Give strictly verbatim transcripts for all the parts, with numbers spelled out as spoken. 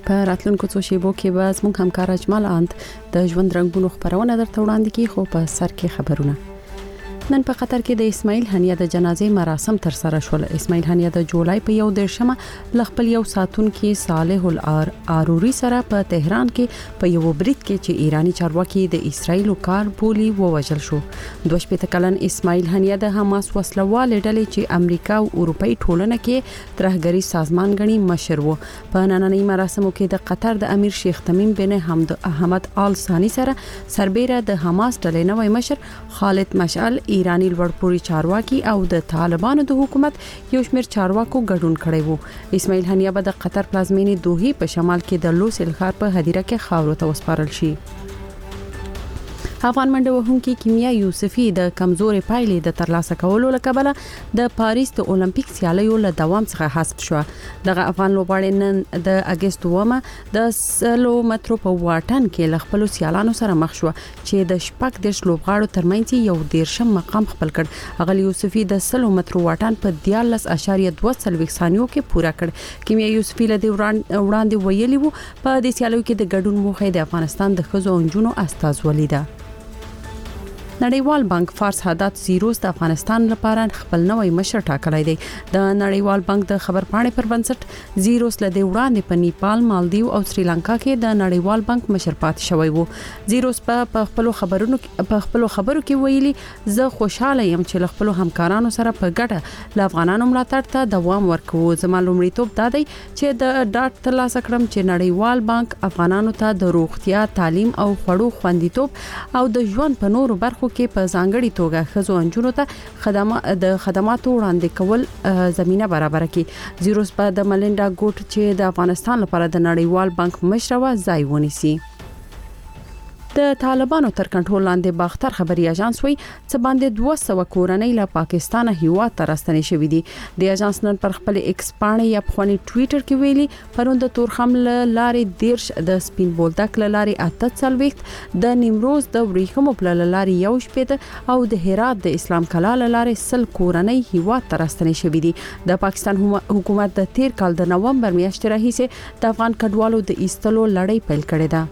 په راتلونکو څو شیبو کې به زموږ همکار اجمل اند د ژوند رنگونو خبرونه درته وړاندې کوي، خو په سر کې خبرونه. نن په قطر کې د اسماعیل هنیه د جنازې مراسم تر سره شول. اسماعیل هنیه د جولای په یو دیرشمه ل خپل یو ساتون کې صالح العاروري سره په تهران کې په یو برید کې چې ایرانی چارواکي د اسرایل کار بولی ووجل شو. دوه شپږ کلن اسماعیل هنیه د حماس وسلوال ډلې چې امریکا او اروپאי ټولنه کې ترهګری سازمان غني مشر وو. په نننۍ مراسمو کې د قطر د امیر شیخ تمیم بن حمد احمد آل ثانی سره سربېره د حماس ډلې نوې مشر خالد مشعل، ایرانی لوړپوړي چارواکي او د طالبانو د حکومت یو شمېر چارواکو ګډون کړی وو. اسماعیل هنیه به د قطر پلازمینې دوحې په شمال کې د لوسیل ښار په هدیره کې خاورو ته وسپارل شي. افغان منډه وهونکي کیمیا یوسفي د کمزوري پایلې د ترلاسه کولو لپاره د پاریس د اولمپیک سیالیو له دوام څخه حذف شو. دغه افغان لوبغاړی نن د اگست دومه د سلو مترو په واټن کې ل خپل سیالانو سره مخ شو چې د شپږ دیرش لوبغاړو ترمنځ یو دیرشم مقام خپل کړ. هغه یوسفي د سلو مترو واټن په دیارلس اشاریه دوه څلوېښت ثانیو کې پوره کړ. کیمیا یوسفي له وړاندې ویلي وو په دې سیالیو کې د ګډون موخه د افغانستان د ښځو او نجونو استازولي ده. نړیوال بانک فارس حدات زیروس د افغانستان لپاره خپل نوې مشر ټاکلی دی. د نړیوال بانک د خبرپاڼې پر بنسټ زیروس له وړاندې په نیپال، مالدیو او سریلانکا کې د نړیوال بانک مشر پاتې شوی وو. زیروس په خپل خبرونو په خپل خبرو کې ویلي، زه خوشاله یم چې خپل همکارانو سره په ګډه ل افغانانو ملاتړ ته دوام ورکوو. زما لومړیتوب دا دی چې د ډاټ ترلاسه کړم چې نړیوال بانک افغانانو ته د روغتیا، تعلیم او خوړو خوندیتوب او د ژوند په نورو برخو کې په ځانګړي توګه ښځو او نجونو ته خدمات د خدماتو وړاندې کول زمينه برابر کړي. زیروس په د ملنډا ګوټ چې د افغانستان لپاره د نړیوال بانک مشر و ځای ونیسي. د طالبانو تر کنټرول لاندې باختر خبري اژانس وی چې باندې دوه سوه کورنۍ له پاکستان هیواد ته راستنې شوې دي. د اژانس نن پر خپل ایکس پاڼه یا خپل ټوئیټر کې ویلي، پروند تورخم لارې دیرش، د سپین بولدک لارې اته څلوېښت، د نیمروز د وریښمو په لارې یو شپېته او د هرات د اسلام کلا لارې سل کورنۍ هیواد ته راستنې شوې دي. د پاکستان حکومت د تیر کال د نومبر میاشتې راهیسې د افغان کډوالو د ایستلو لړۍ پیل کړې ده.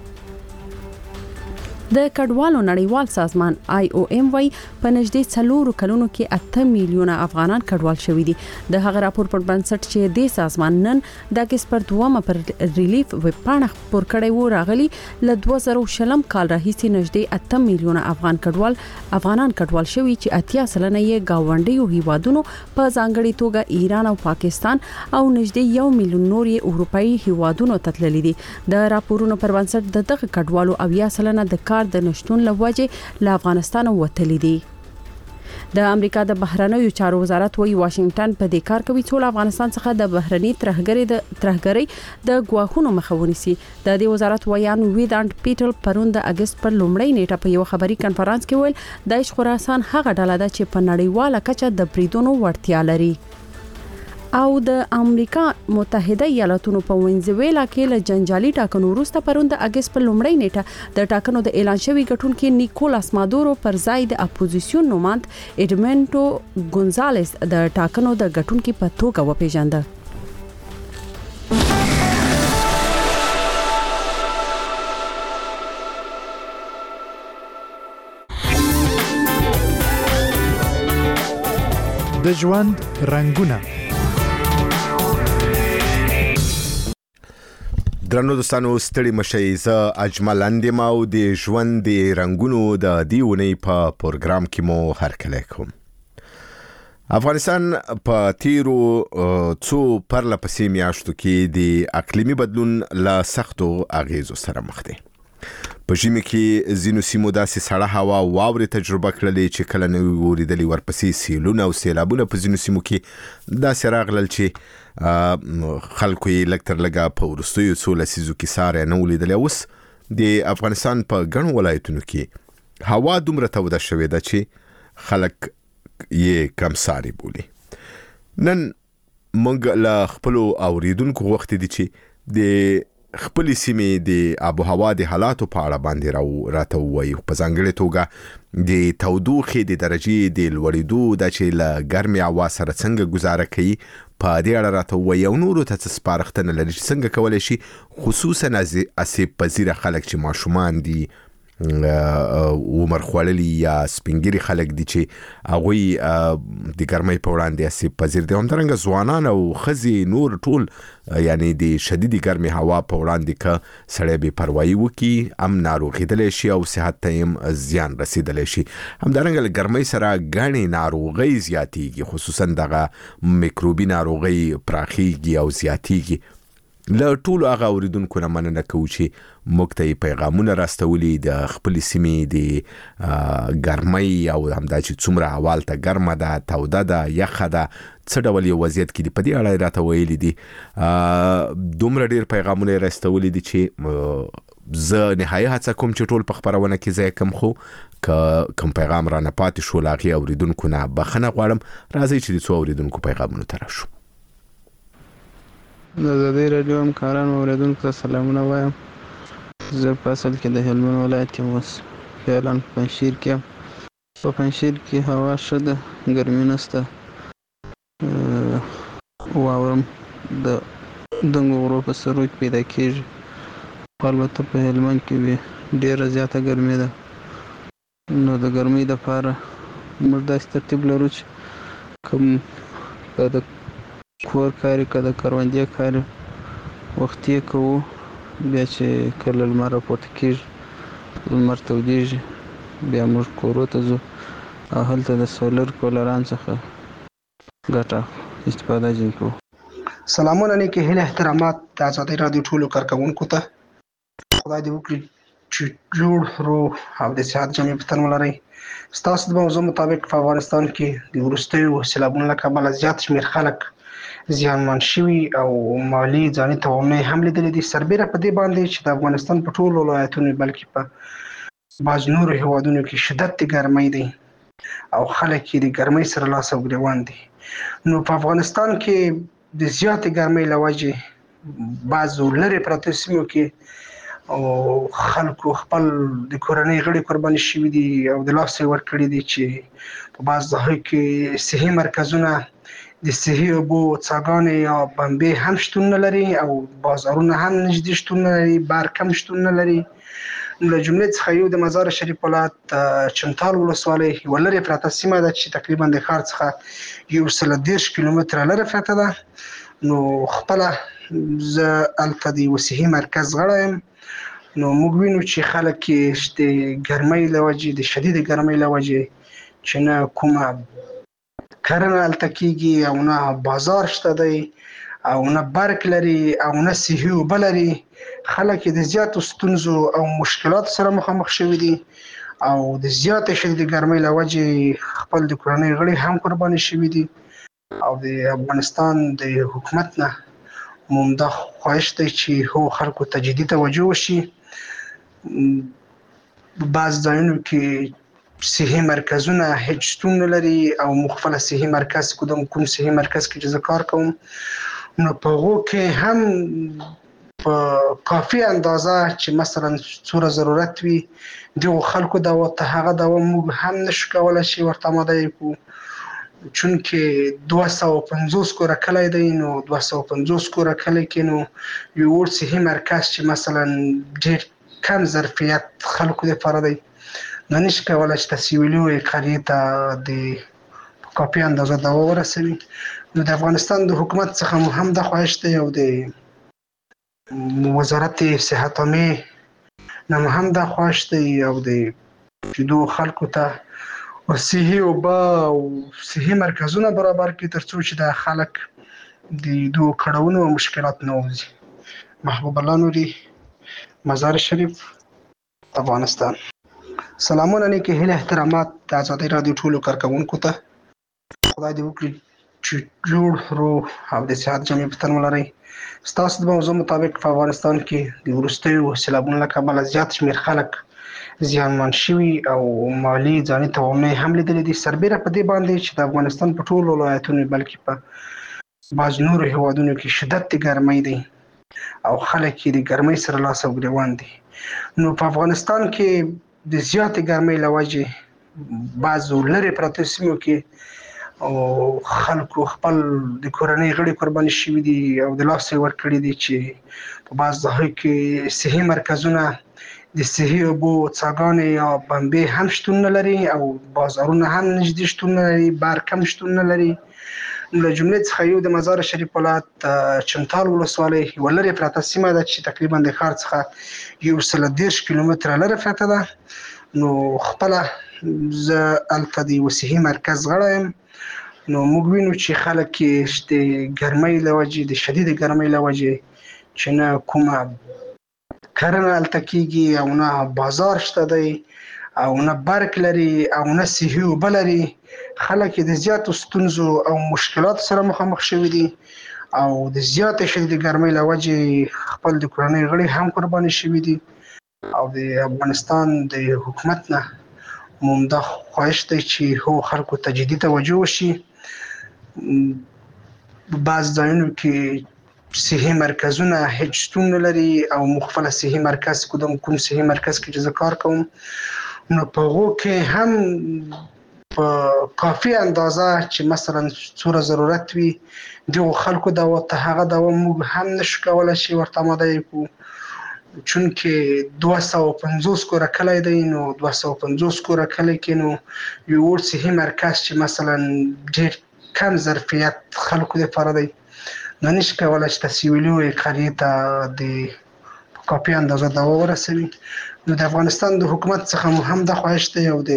د کډوالو نړیوال سازمان آی او ایم وای په نږدې څلورو کلونو کې اته میلیونه افغانان کډوال شوي دي. د هغه راپور پر بنسټ چې د سازمان نن د اگست پر دومه پر ریلیف ویب پاڼه خپور کړی و، راغلي له دوه زره شلم کال راهیسې نږدې اته میلیونه افغان کډوال افغانان کډوال شوي چې اتیا سلنه یې گاونډیو هیوادونو په ځانګړي توګه ایران او پاکستان او نږدې یو میلیون نور یې اروپאי هیوادونو ته تللي دي. د راپورونو پر بنسټ د دغه کډوالو اویا سلنه د د نشټون لوجه له افغانستان وتلي دي. د امریکا د بهرنیو چارو وزارت وی واشنگټن په دې کار کوي چې افغانستان څخه د بهرني ترهګری د ترهګری د غواخونو مخه ونیسي. د دې وزارت ویان ویدانت پیټل پروند د اگست پر لومړۍ نیټه په یو خبري کانفرنس کې ویل، د خراسان هغه ډله ده چې په نړیواله کچه د بریدونو وړتیا لري. او د امریکا متحده ایالاتونو په وینزویلا کې له جنجالي ټاکنو وروسته پروند د اگست په لومړۍ نیټه د ټاکنو د اعلان شوی ګټونکي نیکولاس مادورو پر ځای د اپوزیسیون نوماند ایډمنټو ګونزالس د ټاکنو د ګټونکي په توګه وپیژنده. د ژوند رنگونه. درنو دوستانو، ستړي مشئ. زه اجمل اندیم او د ژوند د رنگونو د دیونې په پروګرام کې مو هرکلی کوم. افغانستان په تیرو څو پرله پسې میاشتو کې د اقلیمي بدلون له سختو اغیزو سره مخ دی. په ژمي کې ځینو سیمو داسې سړه هوا واورې تجربه کړلې چې کله نه وریدلې، ورپسې سیلونه او سیلابونه په ځینو سیمو کې داسې راغلل چې خلکو یې لږ تر لږه په وروستیو څو لسیزو کې ساری نه ولیدلې. اوس د افغانستان په ګڼو ولایتونو کې هوا دومره توده شوې ده چې خلک یې کمساری بولي. نن موږ له خپلو اوریدونکو غوښتي دي چې د خپل سیمې د آب و هوا د حالاتو په اړه باندې راو راته وایي په ځانګړي توګه د تودوخې د درجې د لوړېدو د چې له ګرمې هوا سره څنګه گزاره کوي په دې اړه راته وایي او نورو ته څه سپارښتنه لري چې څنګه کولی شي خصوصا آسیب پذیره خلک چې ماشومان دي عمر خوړلي یا سپینګیري خلک دي چې هغوی د ګرمۍ په وړاندې آسیب پذیر دي همدارنګه ځوانان او ښځې نور ټول یعنی د شدیدې ګرمې هوا په وړاندې که سړی بې پروایي وکړي هم ناروغېدلی شي او صحت ته هم زیان رسېدلی شي. همدارنګه له ګرمۍ سره ګڼې ناروغۍ زیاتېږي خصوصا دغه میکروبي ناروغۍ پراخېږي او زیاتېږي. له ټولو هغه اوریدونکو نه مننه کوو چې موږ ته پیغامونه راستولي د خپل سیمې د ګرمۍ او همدا چې څومره هوا هلته ګرمه ده توده ده یخه ده څه ډول یو وضعیت کې دي په دې اړه یې راته ویلي دي. دومره ډېر پیغامونه یې راستولي دي چې زه نهایي هڅه کوم چې ټول په خپرونه کې ځای کم خو که کوم پیغام را نه پاتې شو له هغې اوریدونکو نه بخښنه غواړم. راځئ چې د څو اوریدونکو پیغامونو ته راشو. د ازادۍ راډیو همکارانو اوریدونکو ته سلامونه وایم. زه په اصل کې د هلمند ولایت کې اوس فعلا په پنجشیر کې یم. په پنجشیر کې هوا ښه ده، ګرمي نشته. واورم د دنګو غرو په سرو کې پیدا کېږي. خو البته په هلمند کې ډېره زیاته ګرمي ده. نو د ګرمۍ دپاره موږ داسې ترتیب لرو چې کوم که د کور کاري که د کروندې کاري وختي یې کوو. بیا چې کله لمر راپورته کېږي لمر تودېږي بیا موږ کورو ته ځو او هلته د سولر کولران څخه ګټه استفاده ځینې کوو. سلامونه نیکې هیلې احترامات د ازادۍ راډیو ټولو کارکوونکو ته. خدای دې وکړي چې جوړ روغ او د صحت جامې په تن ولرئ. ستاسو د موضوع مطابق په افغانستان کې د وروستیو سیلابونو له کبله زیات شمېر خلک زیانمن شوي او مالي ځاني توانونه هم لیدلي دي. سربیره په دې باندې چې د افغانستان په ټولو ولایتونو بلکې په بعض نورو هیوادونو کې شدت د ګرمۍ دی او خلک یې د ګرمۍ سره لاس او ګریوان دي. نو په افغانستان کې د زیاتې ګرمۍ له وجې بعضو لرې پرتو سیمو کې او خلکو خپل د کورنۍ غړي قرباني شوي دي او د لاس یې ورکړي دي چې په بعض ځایو کې صحي مرکزونه د صحي اوبو څاګانې یا بمبې هم شتون نه لري او بازارونه هم نږدې شتون نه لري، برق هم شتون نه لري. له جملې څخه یو د مزار شریف ولایت چمتال ولسوالۍ یوه لرې پرته سیمه ده چې تقریبا د ښار څخه یو سل دېرش کیلومتره لرې پرته ده. نو خپله زه هلته د یوه صحي مرکز غړی یم. نو موږ وینو چې خلک یې د ګرمۍ له وجې د شدید ګرمۍ له وجې چې نه کومه کرنه هلته کېږي او نه بازار شته دی او نه برق لري او نه صحي اوبه لري. خلک یې د زیاتو ستونزو او مشکلاتو سره مخامخ شوي دي او د زیاتې شدید ګرمۍ له وجې خپل د کورنۍ غړي هم قرباني شوي دي. او د افغانستان د حکومت نه مو همدا خواهش دی چې هو خلکو ته جدي توجه وشي. بعض ځایونو کې صحي مرکزونه هیڅ شتون نه لري او مخفله صحي مرکز کوم کوم صحي مرکز کې چې زه کار کوم نو په هغو کې هم په کافي اندازه چې مثلا څومره ضرورت وي دغو خلکو دوا ته هغه دوا موږ هم نشو کولی چې ورته آماده یې کړو. چونکې دوه سوه پنځوس کوره کلی دی. نو دوه سوه پنځوس کوره کلی کې نو یو وړ صحي مرکز چې مثلا ډېر کم ظرفیت خلکو دپاره دی نو نشي کولی چې تاسې یوې لویې قریې ته د کافي اندازه دوا ورسوي. نو د افغانستان د حکومت څخه مو هم دا خواهش دی او د وزارت صحت عامې نه مو هم دا خواهش دی او د چې دو خلکو ته صحي اوبه او صحي مرکزونه برابر کړي تر څو چې د خلک د دو کړاوونو او مشکلات نه ووځي. محبوب الله نوري، مزار شریف، افغانستان. سلامونه نیکې هیلې احترامات د ازادۍ راډیو ټولو کارکوونکو ته. خدای دې وکړي چې جوړ روغ او د صحت جامې په تن ولرئ. ستاسو د موضوع مطابق په افغانستان کې د وروستیو سیلابونو له کبله زیات شمېر خلک زیانمن شوي او مالي ځاني توانونه هم لیدلي دي. سربیره په دې باندې چې د افغانستان په ټولو ولایتونو بلکې په بعض نورو هیوادونو کې شدت د ګرمۍ دی او خلک یې د ګرمۍ سره لاس او ګریوان دي. نو په افغانستان کې د زیاتې ګرمۍ له وجې بعضو لرې پرتو سیمو کې او خلکو خپل د کورنۍ غړي قرباني شوي دي او د لاس یې ورکړي دي چې په بعض ځایو کې صحي مرکزونه د صحي اوبو څاګانې یا بمبې هم شتون نه لري او بازارونه هم نږدې شتون نه لري، برق هم شتون نه لري. له جملې څخه یو د مزار شریف ولایت چمتال ولسوالۍ یوه لرې پرته سیمه ده چې تقریبا د ښار څخه یو سل دېرش کیلومتره لرې پرته ده. نو خپله زه هلته د یوه صحي مرکز غړی یم. نو موږ وینو چې خلک یې د ګرمۍ له وجې د شدید ګرمۍ له وجې چې نه کومه کرنه هلته کېږي او نه بازار شته دی او نه برق لري او نه صحي اوبه لري، خلک د زیاتو ستونزو او مشکلاتو سره مخامخ شوي دي او د زیاتې شدید ګرمۍ له وجې خپل د کورنۍ غړي هم قرباني شوي دي. او د افغانستان د حکومت نه مو همدا خواهش دی چې هو خلکو ته جدي توجه وشي. بعض ځایونو کې صحي مرکزونه هیڅ شتون نه لري او مخفله صحي مرکز کوم کوم صحي مرکز کې چې زه کار کوم نو په هغو کې هم په کافي اندازه چې مثلا څومره ضرورت وي دغو خلکو دوا ته هغه دوا موږ هم نشو کولی چې ورته آماده یې کړو، چونکې دوه سوه پنځوس کوره کلی دی. نو دوه سوه پنځوس کوره کلی کې نو یو وړ صحي مرکز چې مثلا ډېر کم ظرفیت خلکو دپاره دی نو نشي کولی چې تاسې یوې لویې قریې ته د کافي اندازه دوا ورسوي. نو د افغانستان د حکومت څخه مو هم دا خواهش دی او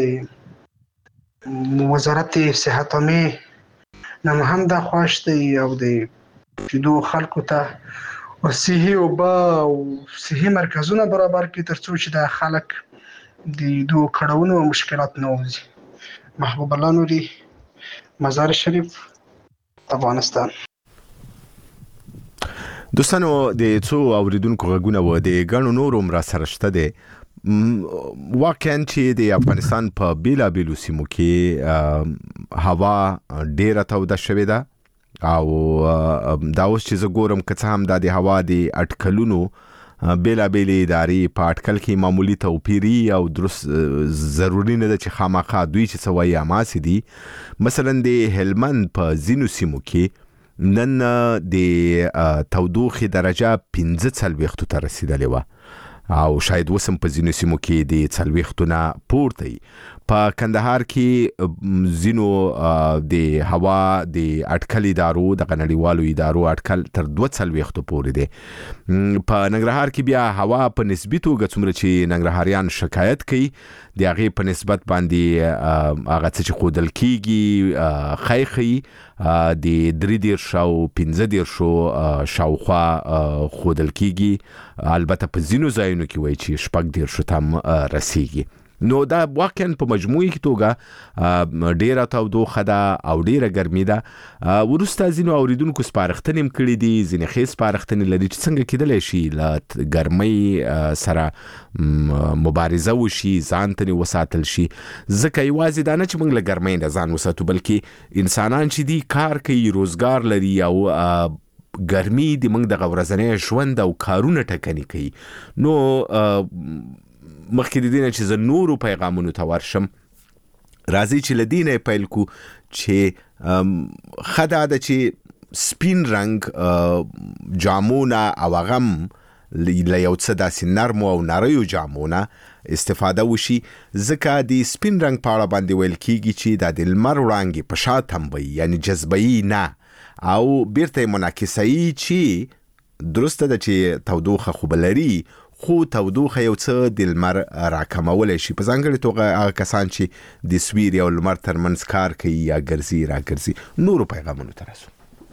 د وزارت صحت عامې نه مو هم دا خواهش دی او د چې دغو خلکو ته صحي اوبه او صحي مرکزونه برابر کړي تر څو چې دا خلک د دغو کړاوونو او مشکلات نه ووځي. محبوب الله نوري، مزار شریف، افغانستان. دوستانو د څو اوریدونکو غږونه و د ګڼو نورو هم را سره شته دی. واقعا چې د افغانستان په بیلابیلو سیمو کې هوا ډیره توده شوې ده او دا اوس چې زه ګورم که څه هم دا د هوا د اټکلونو بیلابیلې ادارې په اټکل کې معمولي توپیري او درست ضروري نه ده چې خامخا دوی چې څه وایي هماسې دي. مثلا د هلمند په ځینو سیمو کې نن د تودوخې درجه پنځه څلوېښتو ته رسېدلې وه او شاید اوس هم په ځینو سیمو کې د څلوېښتو نه پورته وي. په کندهار کې ځینو د هوا د اټکل ادارو دغه نړیوالو ادارو اټکل تر دوه څلوېښتو پورې دی. په ننګرهار کې بیا هوا په نسبي توګه څومره چې ننګرهاریان شکایت کوي د هغې په نسبت باندې هغه څه چې ښودل کېږي ښی ښیي د درې دېرش او پنځه دېرشو شاوخوا ښودل کېږي، البته په ځینو ځایونو کې وایي چې شپږ دېرشو ته هم رسېږي. نو دا واقعا په مجموعي توګه ډیره تودوخه ده او ډیره ګرمي ده. وروسته ځینو اوریدونکو سپارښتنې هم کړي دي، ځینې ښې سپارښتنې لري چې څنګه کېدلی شي له ګرمۍ سره مبارزه وشي، ځان ته وساتل شي. ځکه یوازې دا نه چې موږ له ګرمۍ نه ځان وساتو بلکې انسانان چې دي کار کوي، روزګار لري او ګرمي د موږ دغه ورځنی ژوند او کارونه ټکني کوي. نو مخکې د دې نه چې زه نورو پیغامونو ته ورشم راځئ چې له دې نه یې پیل کړو چې ښه دا ده چې سپین رنګ جامونه او هغه هم له یو څه داسې نرمو او نریو جامونه استفاده وشي، ځکه د سپین رنګ په اړه باندې ویل کېږي چې دا د لمر وړانګې په شا تمبوي، یعنی جذبوي نه او بیرته یې منعکسوي چې درسته ده چې تودوخه خو به لري خو تودوخه یو څه د لمر راکمولی شي، په ځانګړې توګه هغه کسان چې د سویري او لمر ترمنځ کار کوي یا ګرځي راګرځي. نورو پیغامونو ته راسو.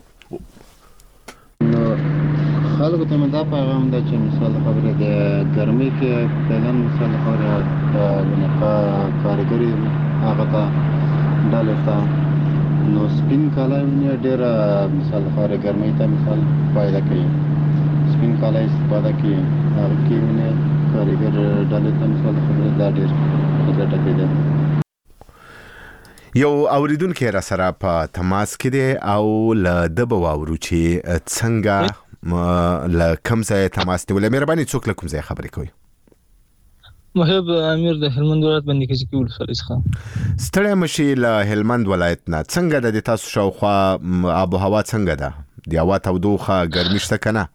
نو خلکو ته مې دا پیغام ده چې مثال خبره د ګرمۍ کې فعلا مثال خبره کارګري هغه ته ډلې ته نو سپین کالی ونې ډېره مثال خبره ګرمۍ ته مثال فایده کوي. سپین کالی استفاده کوي هغه کې ونې کارګر ډلې ته مثال خبره دا ډېر ګټه کوي. یو اوریدونکی را سره په تماس کې دی او له ده به واورو چې څنګه ل کوم ځای تماس نیولې مهرباني څوک له کوم ځای خبرې کوي محب امیر د هلمند ولایت باندې کې څه ولسوالۍ څخه ستړی مشي له هلمند ولایت نه څنګه د تاسو شاوخوا آب و هوا څنګه ده د هوا تودوخه ګرمي شته کنه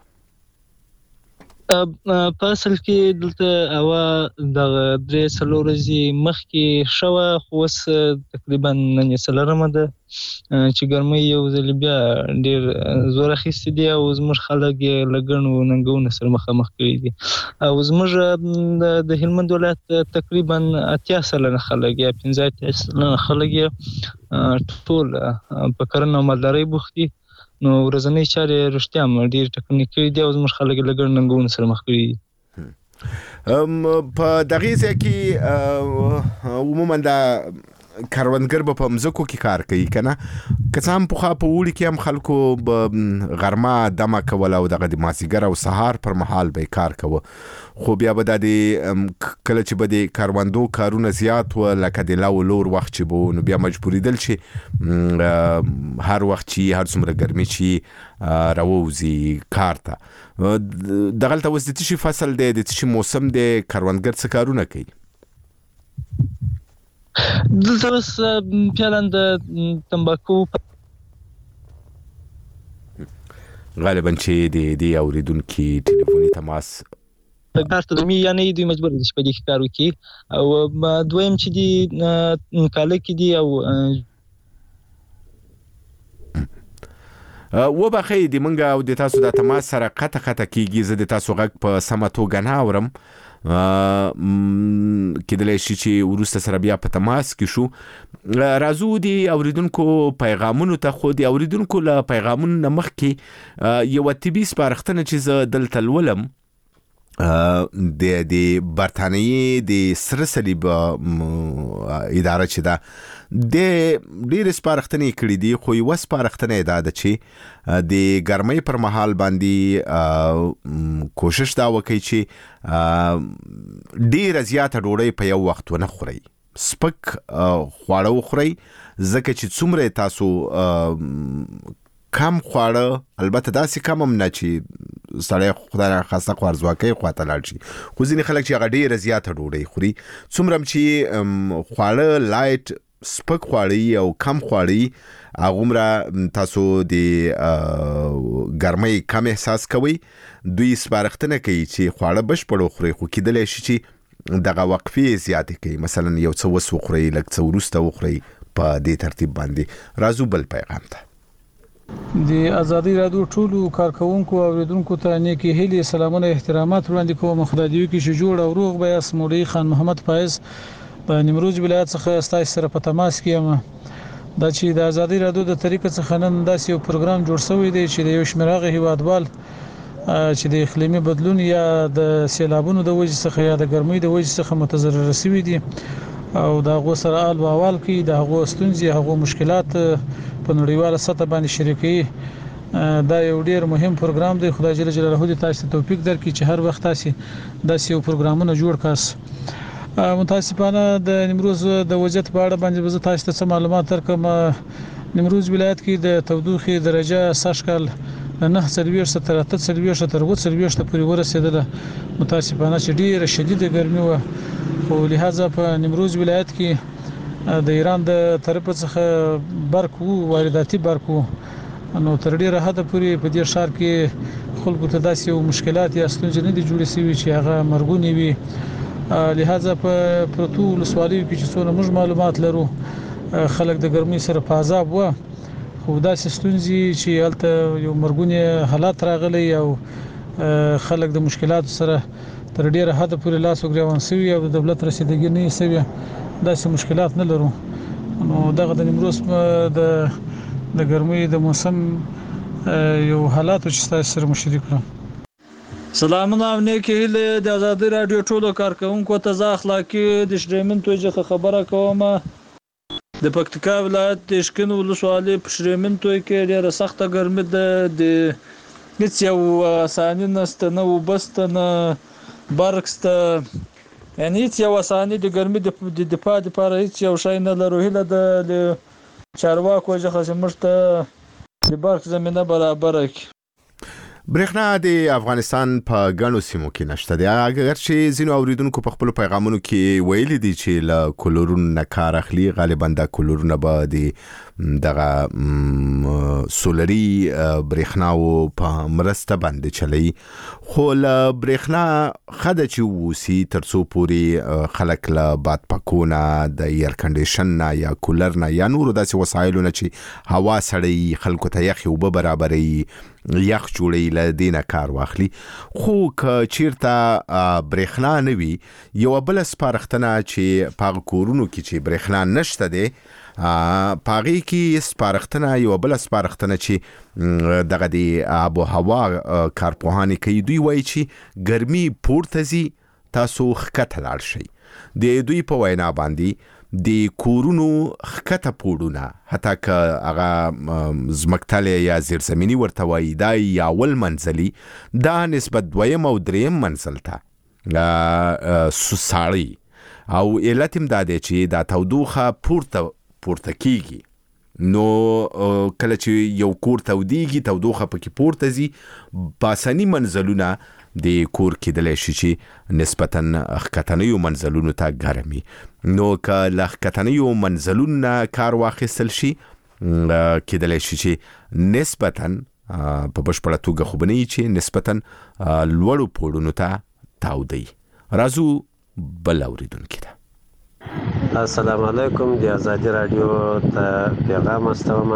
په اصل کې دلته هوا د درې څلور ورځې مخکې شوه خو اوس تقریبا نن یې څلورمه ده چې ګرمۍ یو ځل بیا ډېر زور اخیستی دی او زموږ خلک یې له ګڼو ننګونو سره مخامخ کړي دي او زموږ د هلمند ولایت تقریبا اتیا سلنه خلک یا پنځه اتیا سلنه خلک یې ټول په کرنه او مالدارۍ بوخت دي نو ورځنی چارې رښتیا هم ډېر ټکني کړي دي او زموږ خلک یې له ګڼو ننګونو سره مخ کړي دي په دغې ځای کې عموما دا کروندګر به په مځکو کې کار کوي کنه که څه هم پخوا په اوړي کې هم خلکو به غرمه دمه کوله او دغه د مازدیګر او سهار پر مهال به کار کوه خو بیا به د کله چې به د کروندو کارونه زیات و لکه د لو لور وخت چې به نو بیا مجبوریدل چې هر وخت چې هر څومره ګرمي چې راووځي کار ته دغلته اوس د څه شي فصل دی د څه شي موسم دی کروندګر څه کارونه کوي دلته اوس فعلا د تمباکو غالبا چې د دې اوریدونکي ټلیفوني تماس کار ته دوی یعنی دوی مجبور دي چې په دې کې کار وکړي او دویم چې دي کاله کې دي او و بخې د منګه او د تاسو د تماس سره قطه قطه کیږي زه د تاسو غږ په سمه توګه نه اورم کېدلی شي چې وروسته سره بیا په تماس کې شو راځو د اوریدونکو پیغامونو ته خو د اوریدونکو له پیغامونو نه مخکې یوه طبي سپارښتنه چې زه دلته لولم د د برتانیې د سره صلیب اداره چې ده د ډېرې سپارښتنې کړي دي خو یوه سپارښتنه دا ده چې د ګرمۍ پر مهال باندې کوشش دا وکړي چې ډېره زیاته ډوډۍ په یو وخت ونه خورئ سپک خواړه وخورئ ځکه چې څومره تاسو کم خواړه البته داسې کم هم نه چې سړی خدای ناخواسته خوارځواکۍ خواته لاړ شي خو ځینې خلک چې هغه ډېره زیاته ډوډۍ خوري څومره هم چې خواړه لایټ سپک خواړه او کم خواړه هغومره تاسو د ګرمۍ کم احساس کوئ دوی سپارښتنه کوي چې خواړه بشپړ وخورئ خو کېدلی شي چې دغه وقفې زیاتې کوي مثلا یو څه وس وخورئ لږ څه وروسته وخورئ په دې ترتیب باندې راځو بل پیغام ته د ازادي رادیو ټولو کارکونکو او اوریدونکو ته نیکی هیلې سلامونه احترامات وړاندې کوم خدای دې وکړي چې جوړ او روغ به یاست مولوي خان محمد فایز د نیمروز ولایت څخه ستاسو سره په تماس کې یم دا چې د ازادي رادیو د طریقې څخه نن داسې یو پروګرام جوړ شوی دی چې د یو شمېرغه هیوادوال چې د اقلیمي بدلون یا د سیلابونو د وجې څخه یا د ګرمۍ د وجې څخه متضرر شوي دي او دا غو سره آل واوال کې دا غو ستونزې هغه مشکلات په نړیواله سطح باندې شریکي دا یو ډیر مهم پروګرام دی خدای جل جلاله دې تاسو ته توفیق درکړي چې هر وخت تاسو داسې یو پروګرامونه جوړ کاس متاسفانه د نیمروز د وضعیت په اړه باندې زه تاسو ته معلومات درکوم نیمروز ولایت کې د تودوخې درجه ساشکل نه سرویشت تر اته سرویشت تر و سرویشت پورې ورسېدله متاسفانه چې ډیره شدیده ګرمي و خو لهدا په نیمروز ولایت کې د ایران د طرف څخه برق وو وارداتي برق وو نو تر ډیره حد پورې په دې شهر کې خلکو ته داسې یو مشکلات یا ستونزې نه دي جوړې شوي چې هغه مرګونی وي لهدا په پروتو ولسوالیو کې چې څونه موږ معلومات لرو خلک د ګرمۍ سره په عذاب و خو داسې ستونزې چې هلته یو مرګونی حالات راغلي او خلک د مشکلات سره تر ډیره حد پورې لاس وګریوان شوي او د دولت رسیدګي نه شوي داسې مشکلات نه لرو نو دغه د نیمروز د د ګرمۍ د موسم یو حالات چې تاسو سره مشارک کړم سلامونه او نیکی هیلې د ازادي رادیو ټولو کارکونکو ته زه اخلاقي د شریمن توجه خبره کوم د پکتیکا ولایت د اشکن ولسوالۍ په شریمن توي کې ډیره سخته ګرمي ده د هیڅ یو اساني نشته نه وبسته نه برکسته یعنی هیڅ یو اساني د ګرمي د دفاع لپاره هیڅ یو شی نه لرو هله د چارواکو ځخه موږ ته د برق زمينه برابر کړي برېښنا د افغانستان په ګڼو سیمو کې نشته دی، اگر چې ځینو اوریدونکو په خپل پیغامونو کې ویلي دي چې له کولورونو نه کار اخلي، غالبا د کولورونه به د دغه سولري برېښناو په مرسته باندې چلی، خو له برېښنا خده چې ووسی ترڅو پورې خلک له باد پاکونه د ایر کنډیشن نه یا کولر نه یا نورو داسې وسایلو نه چې هوا سړی خلکو ته یخ اوبه برابرې یخ جوړی له دینه کار واخلي. خو که چیرته برېښنا نه وي، یو بل سپارښتنه چې په کورونو کې چې برېښنا نشته دی پاغي کې سپارښتنه یو بل سپارښتنه چې دغه د آب و هوا کارپوهان کوي، دوی وایي چې ګرمي پورته ځي تاسو ښکته لاړ شئ. د دوی په وینا باندې د کورونو ښکته پوړونه حتی که هغه زمکتلی یا زیرزمینی ورته وایي دا یا اول منزلي دا نسبت دویم او دریم منزل ته ساړی او علت هم دا دی چې دا تودوخه پورته پورته کیږي، نو کله چې یو کور تودیږي تودوخه پکې پورته ځي، باسنی منزلونه د کور کېدلی شي چې نسبتاً ښکتنیو منزلونو ته ګرمي، نو که له ښکتنیو منزلونو نه کار واخیستل شي کېدلی شي چې نسبتاً په بشپړه توګه خو به نه وي چې نسبتاً لوړو پوړونو ته تاودی. راځو بل اوریدونکي ته. السلام علیکم، د آزادي رادیو ته پیغام استوم.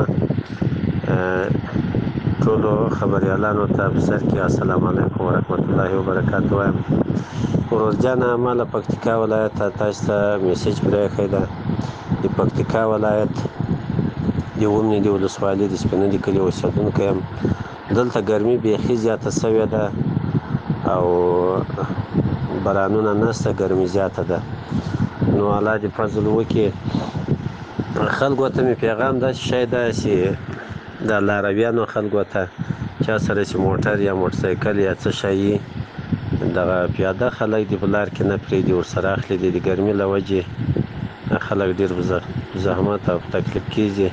ټولو خبريالانو ته په سر کې السلام علیکم ورحمت الله وبرکاته وایم. فیروز جان مالا پکتیکا ولایت تاسو ته میسج پرې ده. د پکتیکا ولایت د ومني د ولسوالۍ د سپینې کلی اوسیدونکی یم. دلته ګرمي بیخي زیاته سوې ده او بارانونه نشته، ګرمي زیاته ده. نو الله دې فضل وکړي. خلکو ته مې پیغام داسې شی ده چې د لارویانو خلکو ته چا سره چې موټر یا موټرسایکل یا څه شي دغه پیاده خلک دې په لار کې نه پرېږدي، ورسره اخلي دي. د ګرمي له وجې خلک ډېر زحمت او تکلیف کېږي.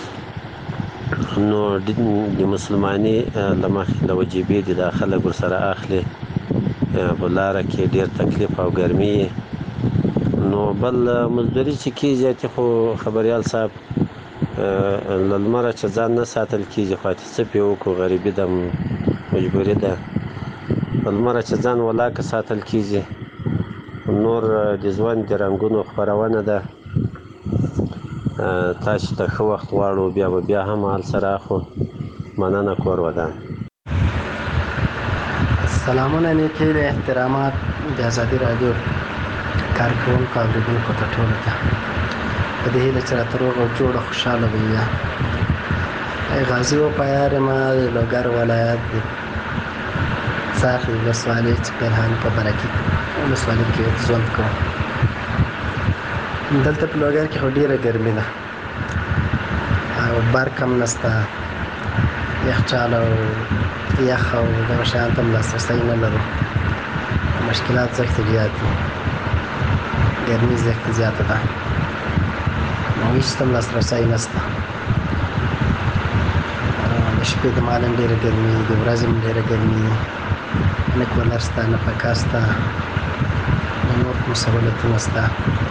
نو د مسلمانۍ له مخې له وجیبې دي دا خلک ورسره اخلي، په لاره کې ډېر تکلیف او ګرمي. نو بل مزدوري چې کېږي خو خبریال صاحب له لمره چې ځان نه ساتل کېږي، خو څه پې وکړو، غریبي ده، مجبوري ده. په لمره چې ځان ولاکه ساتل کېږي. نور د ژوند د رنګونو خپرونه ده. تاسو ته ښه وخت غواړو، بیا به بیا هم حال سره اخلو. مننه، کور ودان. سلامونه نیکې د احترامات د آزادي رادیو کارکوونکو اوریدونکو ته ټولو ته په دې هیله چې راته روغ او جوړ خوشحاله وي. غازي وپایار یم د لوګر ولایت د څاخې ولسوالۍ چې پنهان په برکي ولسوالۍ کې ژوند کوم. دلته په لوګر کې خو ډېره ګرمي ده او برق هم نشته، یخچال او یخ او دغه شیانو ته هم لاسرسی نه لرو. مشکلات سخت زیات دي، ګرمي سخت زیاته ده، نو هیڅ ته هم لاسرسی نشته. د شپې د مهال هم ډېره ګرمي، د ورځې هم ډېره ګرمي، نه کولر شته نه پکه شته نه نور کوم سهولتونه شته.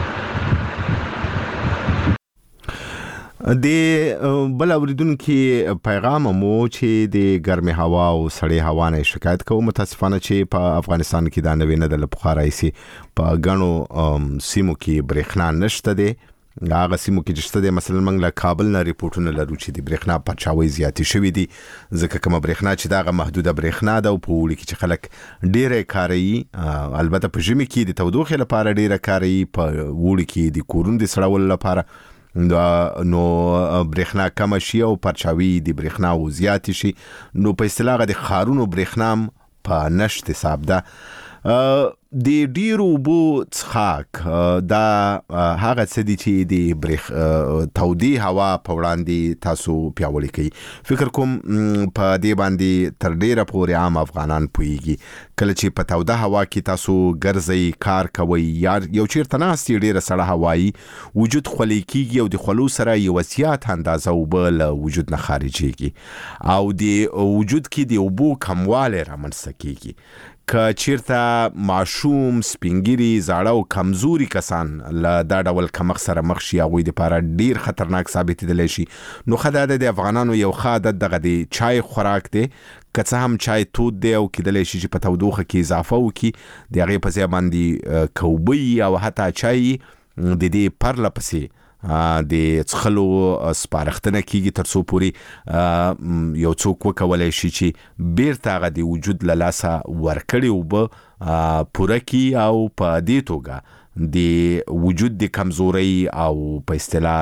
د بل اوریدونکي پیغام مو چې د ګرمي هوا او سړې هوا نه شکایت کوو. متاسفانه چې په افغانستان کې دا نوې نه د لپاره راځي، په ګڼو سیمو کې برېښنا نشته دی. هغه سیمو کې چې شته دی، مثلا موږ له کابل نه ریپورټونه لرو چې د برېښنا پرچاوۍ زیاتې شوي دي، ځکه کومه برېښنا چې دا هغه محدوده برېښنا ده او په اوړي کې چې خلک ډېره کاروي، البته په ژمي کې د تودوخې لپاره ډېره کاروي، په اوړي کې د کورونو د سړولو لپاره نو برېښنا کم شي او پرچاوي د برېښنا او زیات شي، نو په اصطلاح د ښارونو برېښنا په نشت حساب ده. د ډیرو اوبو څښاک دا هغه څه دي چې د برېښ تودې هوا په وړاندې تاسو پیاوړي کوي. فکر کوم په دې باندې تر ډیره پورې عام افغانان پوهیږي کله چې په توده هوا کې تاسو ګرځئ کار کوئ یا یو چیرته ناستئ ډیره سړه هوایي وجود خولې کیږي او د خولو سره یو زیات اندازه اوبه له وجود نه خارجېږي او د وجود کې د اوبو کموالی رامنځته کیږي. که چیرته ماشوم سپینګیری زاړه او کمزوري کسان له دا ډول کمښت سره مخ شي هغوی دپاره ډیر خطرناک ثابتېدلی شي. نو ښه دا ده د افغانانو یو ښه عادت دغه د چای خوراک دی که څه هم چای تود دی او کیدلی شي چې په تودوخه کې اضافه وکړي د هغې په ځای باندې که اوبه او حتی چای د دې پرله پسې د څښلو سپارښتنه کیږي تر څو پورې یو څوک وکولی شي چې بیرته هغه د وجود له لاسه ورکړې اوبه پوره کړي او په دې توګه د وجود د کمزورۍ او په اصطلاح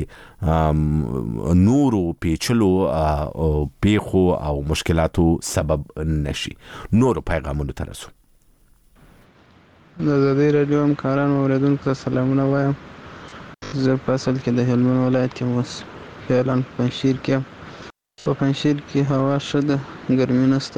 د نورو پیچلو پیښو او مشکلاتو سبب نشي. نورو پیغامونو ته رسو. د ازادۍ راډیو همکارانو اورېدونکو ته سلامونه وایم. زه په اصل کې د هلمند ولایت کې اوس فعلا په پنجشیر کې یم. په پنجشیر کې هوا ښه ده، ګرمي نشته.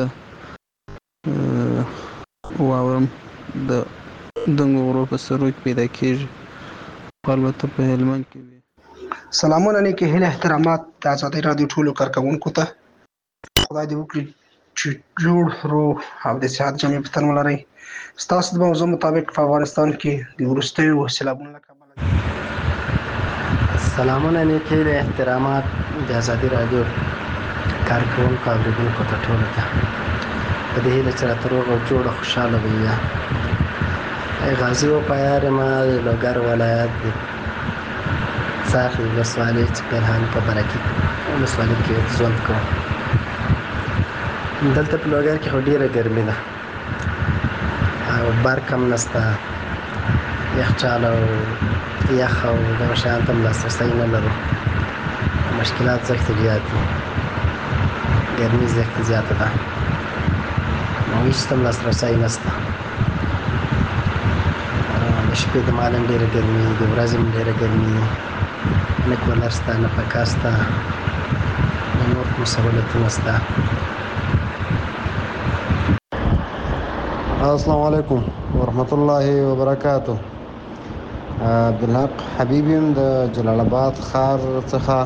واورم د دنګو غرو په سرو کې پیدا کېږي، البته په هلمند کې وي. سلامونه، نیکې هیلې احترامات د ازادۍ راډیو ټولو کارکوونکو ته. خدای دې وکړي چې جوړ روغ او د صحت جامع بدن ولرئ. ستاسو د موضوع مطابق په افغانستان کې د وروستیو سیلابونو له کبله سلامونه، نیکې هیلې احترامات د ازادۍ راډیو کارکوونکو او اورېدونکو ته ټولو ته. په دې هیله چې راته روغ او جوړ او خوشحاله وي. غازي و په یار ما د لوګر ولایت د څاخې ولسوالۍ چې پرهان په برکي ولسوالۍ کې ژوند کوم. دلته په لوګر کې خو ډېره ګرمي ده او برق هم نشته، یخچال او یخ او دغه شیان ته هم لاسرسی نه لرو. مشکلات سخت زیات دي، ګرمي سخت زیاته ده، نو هېڅ ته هم لاسرسی نشته. د شپې د مهال هم ډېره ګرمي، د ورځې هم ډېره ګرمي، نه کولر شته نه پکه شته، نه نور کوم سهولتونه شته. السلام علیکم ورحمت الله وبرکاتو. عبدالحق حبیب یم د جلال آباد ښار څخه.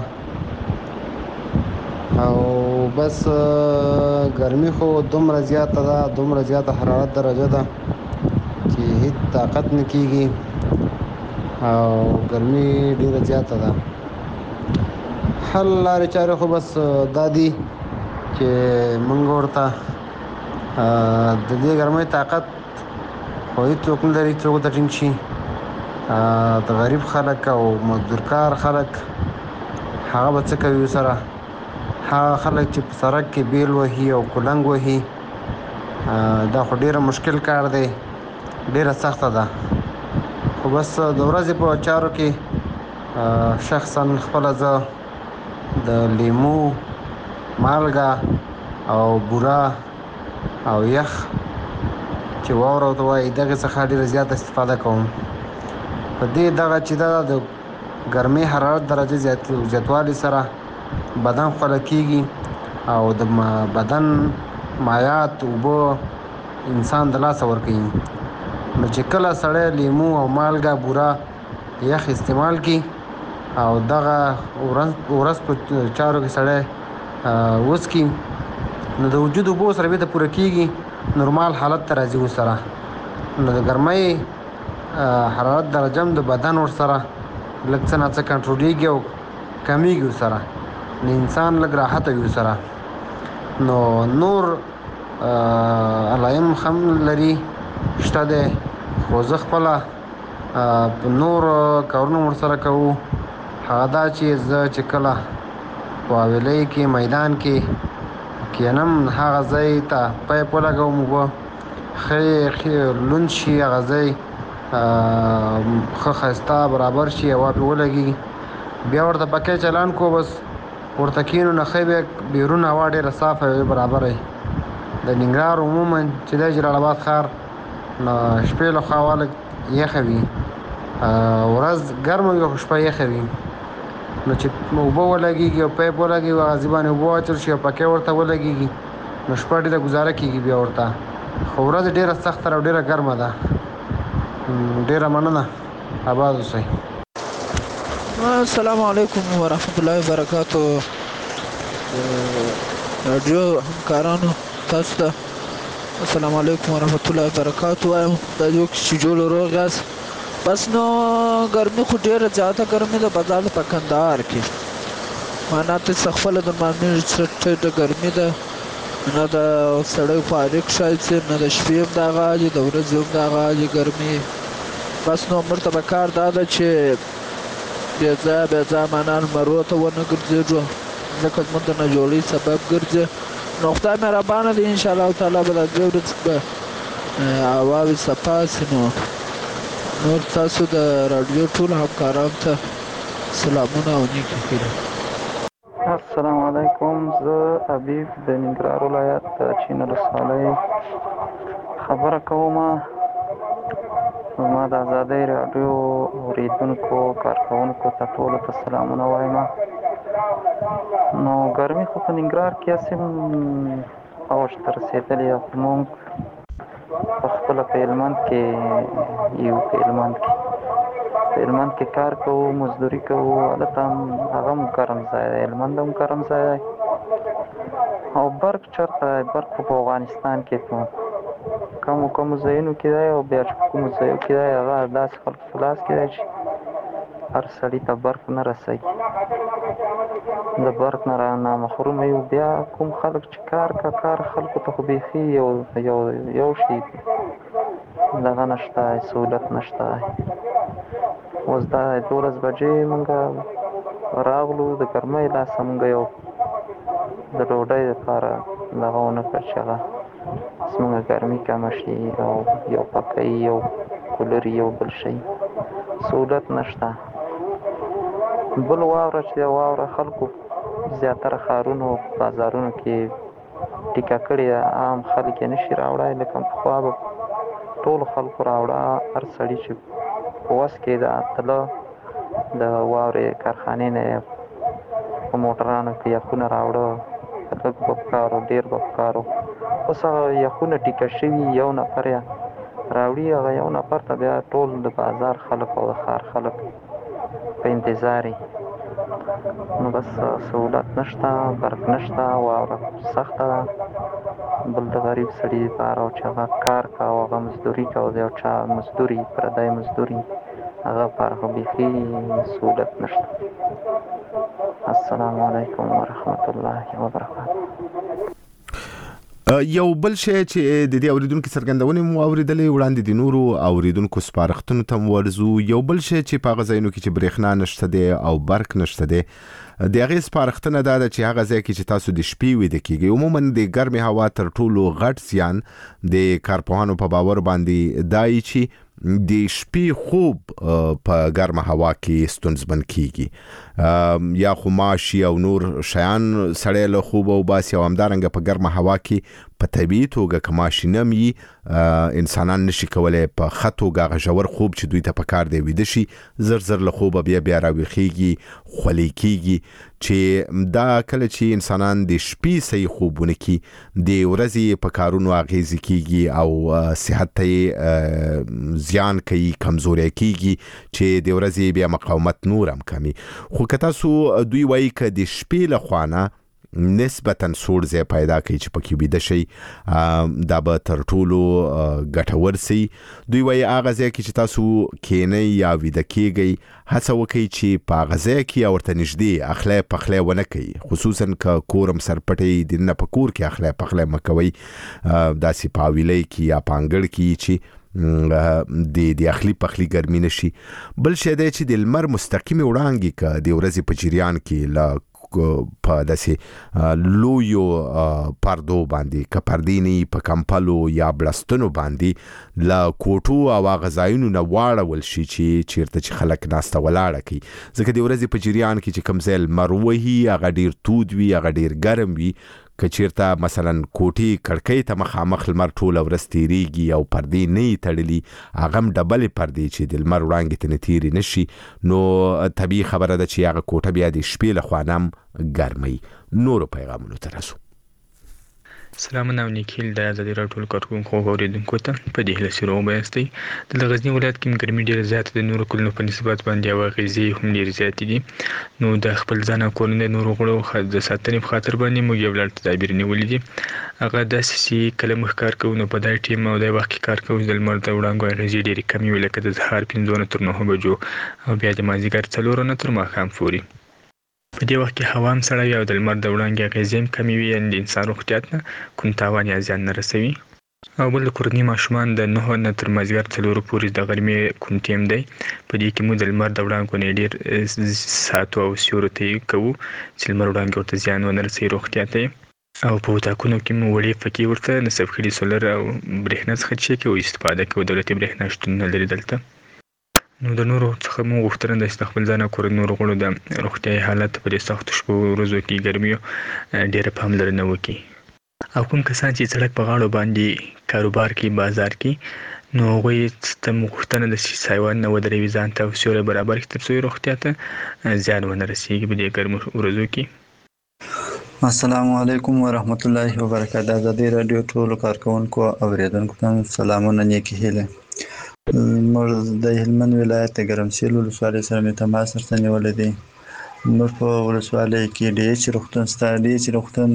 او بس ګرمي خو دومره زیاته ده، دومره زیاته حرارت درجه ده چې هیڅ طاقت نه کیږي او ګرمي ډیره زیاته ده. حل لارې چارې خو بس دا دي چې موږ ورته د دې ګرمۍ طاقت خو هېڅوک نه لري څوک ته ټینګ شي. د غریب خلک او مزدورکار خلک هغه به څه کوي سره؟ هغه خلک چې په سړک کې بیل وهي او کولنګ وهي، دا خو ډېره مشکل کار دی، ډېره سخته ده. خو بس د ورځې په چارو کې شخصا خپله زه د لیمو، مالګه او بوره او یخ چې واوره ورته وایي دغې څخه ډېره زیاته استفاده کوم. په دې دغه چې دا د ګرمۍ حرارت درجه زیاتوالي سره بدن خوله کېږي او د بدن مایعات اوبه انسان د لاسه ورکوي. نو چې کله سړی لیمو او مالګه، بوره، یخ استعمال کړي او دغه ورځ په چارو کې سړی وڅکي، نو د وجود اوبو سره بېرته پوره کېږي، نورمال حالت ته راځي ورسره. نو د ګرمۍ حرارت درجه هم د بدن ورسره لږ څه ناڅه کنټرولېږي او کمیږي ورسره، نو انسان لږ راحته وي ورسره. نو نور علایم هم لري، شته دی، خو زه خپله په نور کارونه ورسره کوو. هغه دا چې زه چې کله په حویلۍ کې میدان کې کینم، هغه ځای ته پیپ ولګوم، اوبه ښه لوند شي، هغه ځای ښه ښایسته برابر شي، هوا پرې ولګي، بیا ورته پکۍ چالان کو، بس ورته کینو، نښۍ بیا بیرون هوا ډېره صافه وي، برابره وي. د ننګرهار عموما چې دی جلال آباد ښار نو شپې له خوا واله یخه وي، ورځ ګرمه وي خو شپه یخه وي. نو چې اوبه ولګېږي او پیپ ولګېږي هغه ځای باندې اوبه واچول شي او پکې ورته ولګېږي نو شپه ډېره ګزاره کېږي بیا ورته. خو ورځ ډېره سخته او ډېره ګرمه ده. ډېره مننه، آباد اوسئ. السلام علیکم ورحمت الله وبرکاتو. رادیو همکارانو تاسو ته السلام علیکم ورحمت الله وبرکاتو وایم. دا یو چې جوړ روغ یاست. بس نو ګرمي خو ډېره زیاته ګرمي ده بازار په کندهار کې. معنا ته خپله د مامې څټ ګرمي ده، نه د سړی فارغ شایسته، نه د شپې هم دغه حال د ورځې هم دغه حال ګرمي. بس نو موږ ته به کار دا ده چې بې ځایه بې ځایه معنا لمرو ته ونه ګرځېږو، ځکه زموږ د ناجوړۍ سبب ګرځي. نو خدای مهربانه دی انشاءالله تعالی به دا دوې ورځې به هواوې صفا سي. نو نور تاسو د راډیو ټولو همکارانو ته سلامونه او نیکې هیلې. السلام علیکم. زه حبیب د ننګرهار ولایت د چین ولسوالۍ خبره کوم. زما د ازادۍ راډیو اورېدونکو کارکوونکو ته ټولو ته سلامونه وایم. نو ګرمي خو په ننګرهار کې هسې اوج ته رسېدلې ده، خو موږ په خپله په هلمند کې یو. په هلمند کې په هلمند کې کار کوو، مزدوري کوو. هلته هم هغه هم ګرم ځای دی، هلمند هم ګرم ځای دی. او برق چېرته دی؟ برق خو په افغانستان کې په کمو کمو ځایونو کې دی او بیا چې په کومو ځایو کې دی هغه داسې خلکو په لاس کې دی چې هر سړي ته برق نه رسوي. د برق نه را نامحرومه یو. بیا کوم خلک چې کار کا کار خلکو ته خو بیخي یو یو یو شي دغه نشته، سهولت نشته. اوس دا دولس بجې مونږ راغلو د ګرمۍ لاسه مونږ یو د ډوډۍ دپاره دغه ونه کړ چې هغه زمونږ ګرمي کمه شي او یو پکۍ یو کولر یو بل شی سهولت نشته. بل واوره چې واوره خلکو زیاتره ښارونو بازارونو کې ټیکه کړې ده، عام خلک یې نشي راوړی. لکه پخوا به ټولو خلکو راوړه، هر سړي چې په وس کې ده تله د واورې کارخانې نه په موټرانو کې یخونه راوړه. لږ به پکار و ډېر به پکار و. اوس هغه یخونه ټیکه شوي، یو نفر یې راوړي، هغه یو نفر ته بیا ټول د بازار خلک او د ښار خلک په انتظار یي. نو بس سهولت نشته، برق نشته، واوره سخته ده. بل د غریب سړي دپاره چې هغه کار کا او هغه مزدوري کا او د یو چا مزدوري پردی مزدوري هغه لپاره خو بیخي سهولت نشته. السلام علیکم ورحمت الله وبرکاته. یو بل شی چې د دې اوریدونکو څرګندونې مو اوریدلې وړاندې د نورو اوریدونکو سپارښتنو ته ورزو. یو بل شی چې په هغه ځایونو کې چې برېښنا نشته دی او برق نشته دی، د هغې سپارښتنه دا ده چې هغه ځای کې چې تاسو د شپې ویده کېږئ، عموما د ګرمې هوا تر ټولو غټ زیان د کارپوهانو په باور باندې دا یي چې د شپې خوب په ګرمه هوا کې ستونزمن کیږي. یا خو ماشي او نور شیان سړی له خوبه وباسي او همدارنګه په ګرمه هوا کې په طبیعي توګه که ماشي نم وي انسانان نشي کولی په ښه توګه هغه ژور خوب چې دوی ته پکار دی ویده شي، زر زر له خوبه بیا بیا راویښېږي، خولې کېږي. چې دا کله چې انسانان د شپې صحیح خوبونه کوي، د ورځې په کارونو اغېزې کېږي او صحت ته یې زیان کوي، کمزوری کېږي، چې د ورځې بیا مقاومت نور هم کمي. خو که تاسو دوی وایي که د شپې له خوا نه نسبتاً سوړ ځای پیدا کوي چې پکې ویده شي، دا به تر ټولو ګټور سي. دوی وایي هغه ځای کې چې تاسو کینئ یا ویده کېږئ، هڅه وکئ چې په هغه ځای کې یا ورته نږدې اخلی پخلی ونه کوي، خصوصاً که کور هم سرپټئ دننه په کور کې اخلی پخلی مه کوئ، داسې په حویلۍ کې یا په انګړ کې چې د د اخلي پخلي ګرمي نشي. بل شی دی چې د لمر مستقیمې وړانګې که د ورځې په جریان کې له په داسې لویو پردو باندې که پردې نه وي په کمپلو یا بړستنو باندې له کوټو او هغه ځایونو نه واړول شي چې چیرته چې خلک ناسته ولاړه کوي، ځکه د ورځې په جریان کې چې کوم ځای لمر وهي هغه ډېر تود وي، هغه ډېر ګرم وي. کچیرته مثلا کوټي کړکۍ ته مخامخ لمر ټوله ورځ تیریږي او پردې نه یې تړلي هغه هم ډبلې پردې چې د لمر وړانګې ترې تیرې نشي نو طبیعي خبره ده چې هغه کوټه بیا د شپې لخوا نه هم ګرموي. نورو پیغامونو ته رسو. سلامونه او نیکي د ازادي راډیو ټول کارکونکو او اورېدونکو ته په دې هیله چې روغ به یاستئ. د غزني ولایت کې ګرمي ډېره زیاته د نورو کلونو په نسبت باندې او اغېزې هم ډېرې زیاتې دي. نو د خپل ځان او کورنۍ د نورو غړو د ساتنې په خاطر باندې موږ یو لړ تدابیر نیولي دي. هغه داسې چې کله موږ کار کوو نو په دای ټیم او دای وخت کې کار کوو د لمر د وړانګو اغېزې ډېرې کمې وي لکه د سهار پنځو نه تر نهو بجو او بیا د مازدیګر څلورو نه تر ماښام پورې. په دې وخت کې هوا هم سړه وي او د لمر د وړانګې اغېزې هم کمې وي یعنې د انسان روغتیا ته کوم تاوان یا زیان نه رسوي. او بل د کورنۍ ماشومان د نهو نه تر مازدیګر څلورو پورې د غرمې کوم ټیم دی په دې کې موږ د لمر د وړانګو نه ډېر ساعتو او سیورو ته یې کوو چې لمر وړانګې ورته زیان ونه رسوي روغتیا ته. او په اتاقونو کې مو وړې فکې ورته نصب کړي سولر او برېښنا څخه چې کوو استفاده کوو. دولتي برېښنا شتون نه لري دلته. نو د نورو څخه مو غوښتنه ده چې د خپل ځان او کورنۍ نورو غړو د روغتیایي حالت په دې سختو شپو ورځو کې ګرمیو ډېره پاملرنه وکړي. او کوم کسان چې سړک په غاړو باندې کاروبار کوي بازار کې نو هغوی ته مو غوښتنه ده چې سایوان نه ودروي ځان ته او سیوری برابر کړي تر څو روغتیا ته زیان ونه رسېږي په دې ګرمو ورځو کې. السلام علیکم ورحمت الله وبرکاته. ازادي راډیو ټولو کارکونکو او اورېدونکو ته سلامونه نیکې هیلې. موږ د هلمند ولایت د ګرمسیر ولسوالۍ سره مې تماس سره نیولی دی. موږ په ولسوالۍ کې ډي ایچ روغتون شته. ډي ایچ روغتون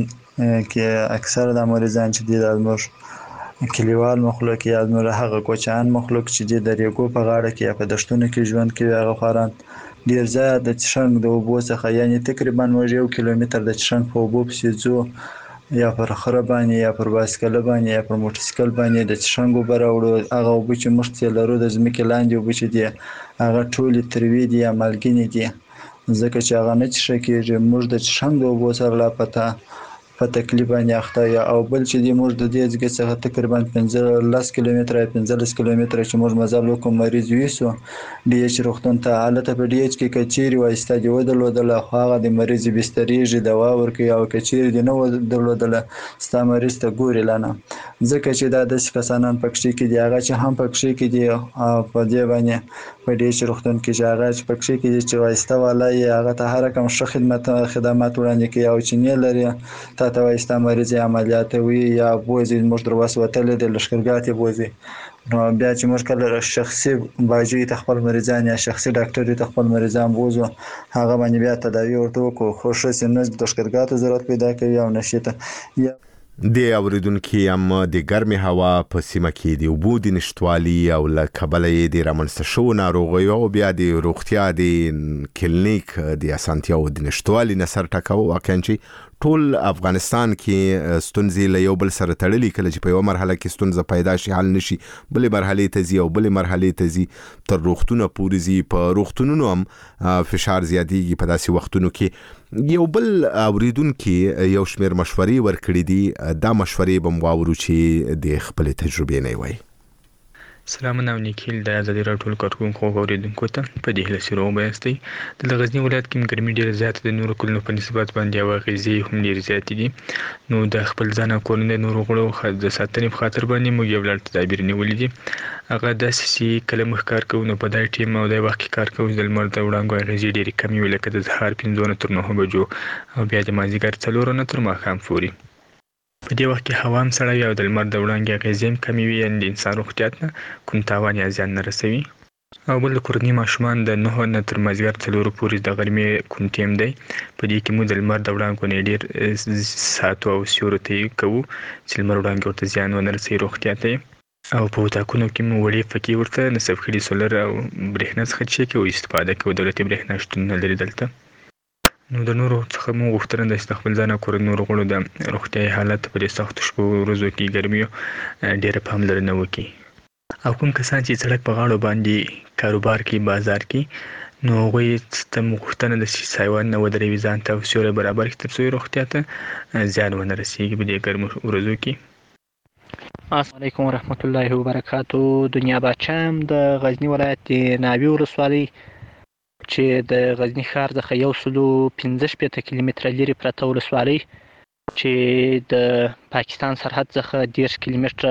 کې اکثره د مریضان چې دي د زموږ کلیوال مخلوق یا زموږ هغه کوچیان مخلوق چې دي د ریګو په غاړه کې یا په دښتونو کې ژوند کوي هغه خواران ډېر زیات د څښنګ د اوبو څخه یعنې تقریبا موږ یو کیلومتر د څښنګ په اوبو پسې ځو یا پر خره باندې یا پر بایسکل باندې یا پر موټرسایکل باندې د څښنګ اوبه راوړو. هغه اوبه چې موږ ترې لرو د ځمکې لاندې اوبه چې دي هغه ټولې تروې دي یا مالګینې دي ځکه چې هغه نه څښل کېږي. موږ د څښنګ د اوبو سره لا پته په تکلیف باندې اخته یو. او بل چې دی موږ د دې ځای څخه تقریبا پنځلس کیلومتره یا پنځلس کیلومتره چې موږ مزل وکړو مریض یوسو ډي ایچ روغتون ته. هلته په ډي ایچ کې که چیرې وایسته دې ودرلودله خو هغه د مریض بسترېږي دوا ورکوي او که چیرې دې نه ودرلودله ستا مریض ته ګوري لا نه ځکه چې دا داسې کسانان په کښې کې دي هغه چې هم په کښې کې دي او په دې باندې په ډي ایچ روغتون کې چې هغه چې په کښې کې دي چې وایسته والا یې هغه ته هر رقم ښه خدمت خدمات وړاندې کوي او چې نه لري تا ته وایي ستا مریض یې عملیات وي یا بوځي موږ در وس وتلی دی لښکرګاه ته بوځي. نو بیا چې موږ کله شخصي باجي ته خپل مریضان یا شخصي ډاکټر ته خپل مریضان بوځو هغه باندې بیا تداوي ورته وکړو خو ښه چې نه لښکرګاه ته ضرورت پیدا کوي او نشي ته یا د اوریدونکو هم د ګرمې هوا په سیمه کې د اوبو د نشتوالي او له کبله یې د رامنځته شوو ناروغیو او بیا د روغتیا د کلینیک د اسانتیاو د نشتوالي نه سر ټکاوه. واقعا چې ټول افغانستان کې ستونزې له یو بل سره تړلي کله چې په یوه مرحله کې ستونزه پیدا شي حل نشي بلې مرحلې ته ځي او بلې مرحلې ته ځي تر روغتونه پورې ځي. په روغتونونو هم فشار زیاتېږي په داسې وختونو کې. یو بل اوریدونکي یو شمېر مشورې ورکړي دي دا مشورې به مو واورو چې د خپلې تجربې نه وایي. سلامونه او نیکي د ازادي راډیو ټول کارکونکو او اورېدونکو ته په دې هیله چې روغ به یاستئ. د غزني ولایت کې ګرمي ډېره زیاته د نورو کلونو په نسبت باندې او اغېزې هم ډېرې زیاتې دي. نو د خپل ځان او کورنۍ نورو غړو د ساتنې په خاطر باندې موږ یو لړ تدابیر نیولي دي. هغه داسې چې کله موږ کار کوو نو په دای ټیم او دای وخت کې کار کوو د لمر د وړانګو اغېزې ډېرې کمې وي لکه د سهار پنځو نه تر نهو بجو او بیا د مازدیګر څلورو نه تر ماښام پورې. په دې وخت کې هوا هم سړه وي او د لمر د وړانګې اغېزې هم کمې وي یعنې د انسان روغتیا ته کوم تاوان یا زیان نه رسوي. او بل د کورنۍ ماشومان د نهو نه تر مازدیګر څلورو پورې د غرمې کوم ټیم دی په دې کې موږ د لمر د وړانګو نه ډېر ساعتو او سیورو ته یې کوو چې لمر وړانګې ورته زیان ونه رسوي روغتیا ته. او په اتاقونو کې مو وړې فکې ورته نصب کړي سولر او برېښنا څخه چې کوو استفاده کوو. دولتي برېښنا شتون نه لري دلته. نو د نورو څخه مو غوښتنه ده چې د خپل ځان او کورنۍ نورو غړو د روغتیایي حالت په دې سختو شپو ورځو کې ګرمیو ډېره پاملرنه وکړي. او کوم کسان چې سړک په غاړو باندې کاروبار کوي بازار کې نو هغوی ته مو غوښتنه ده چې سایوان نه ودروي ځان ته او سیوری برابر کړي تر څو روغتیا ته زیان ونه رسېږي په دې ګرمو ورځو کې. السلام علیکم ورحمت الله وبرکاتو. دنیا باچام د غزني ولایت د ناوې ولسوالۍ چې د غزني ښار څخه یو سلو پنځه شپېته کیلومتره لرې پرته ولسوالۍ چې د پاکستان سرحد څخه دېرش کیلومتره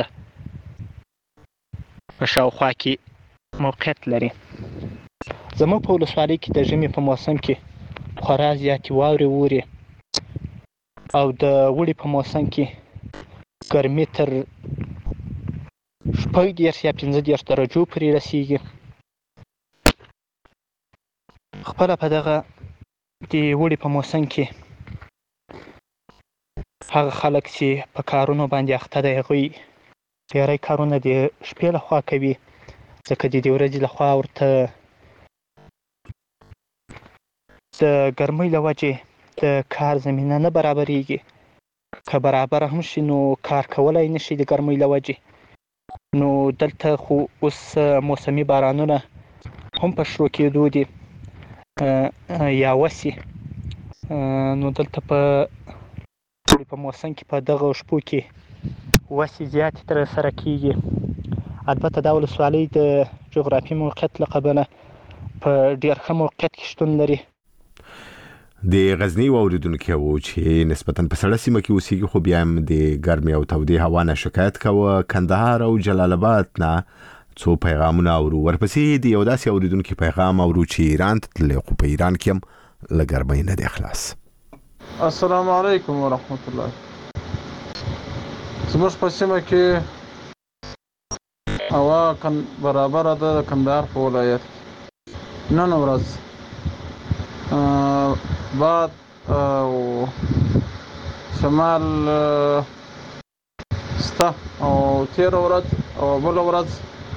په شاوخوا کې موقعیت لري. زموږ په ولسوالۍ کې د ژمي په موسم کې خورا زیاتې واورې اوري او د اوړي په موسم کې ګرمي تر شپږ دېرش یا پنځه دېرش درجو پورې رسیږي. خپله په دغه د اوړي په موسم کې هغه خلک چې په کارونو باندې اخته دی هغوی ډېری کارونه د شپې لخوا کوي ځکه د دې ورځې لخوا ورته د ګرمۍ له وجې د کار زمینه نه برابرېږي. که برابره هم شي نو کار کولی نه شي د ګرمۍ له وجې. نو دلته خو اوس موسمي بارانونه هم په شروع کېدو دي یا وسي. نو دلته په په موسم کې په دغه شپو کې وسې زیاتې ترسره کېږي. البته دا ولسوالۍ د جغرافي موقعیت له کبله په ډېر ښه موقعیت کې شتون لري. د غزني واوریدونکي وو چې نسبتاً په سړه سیمه کې اوسېږي خو بیا هم د ګرمۍ او تودې هوا نه شکایت کوه. کندهار او جلال آباد نه څو پیغامونه اورو. ورپسې د یو داسې اوریدونکي پیغام اورو چې ایران ته تللی خو په ایران کې هم له ګرمۍ نه دی خلاص. السلام علیکم ورحمت الله. زموږ په سیمه کې هوا برابره ده د کندهار په ولایت. نن ورځ باد او شمال سته او تېره ورځ او بله ورځ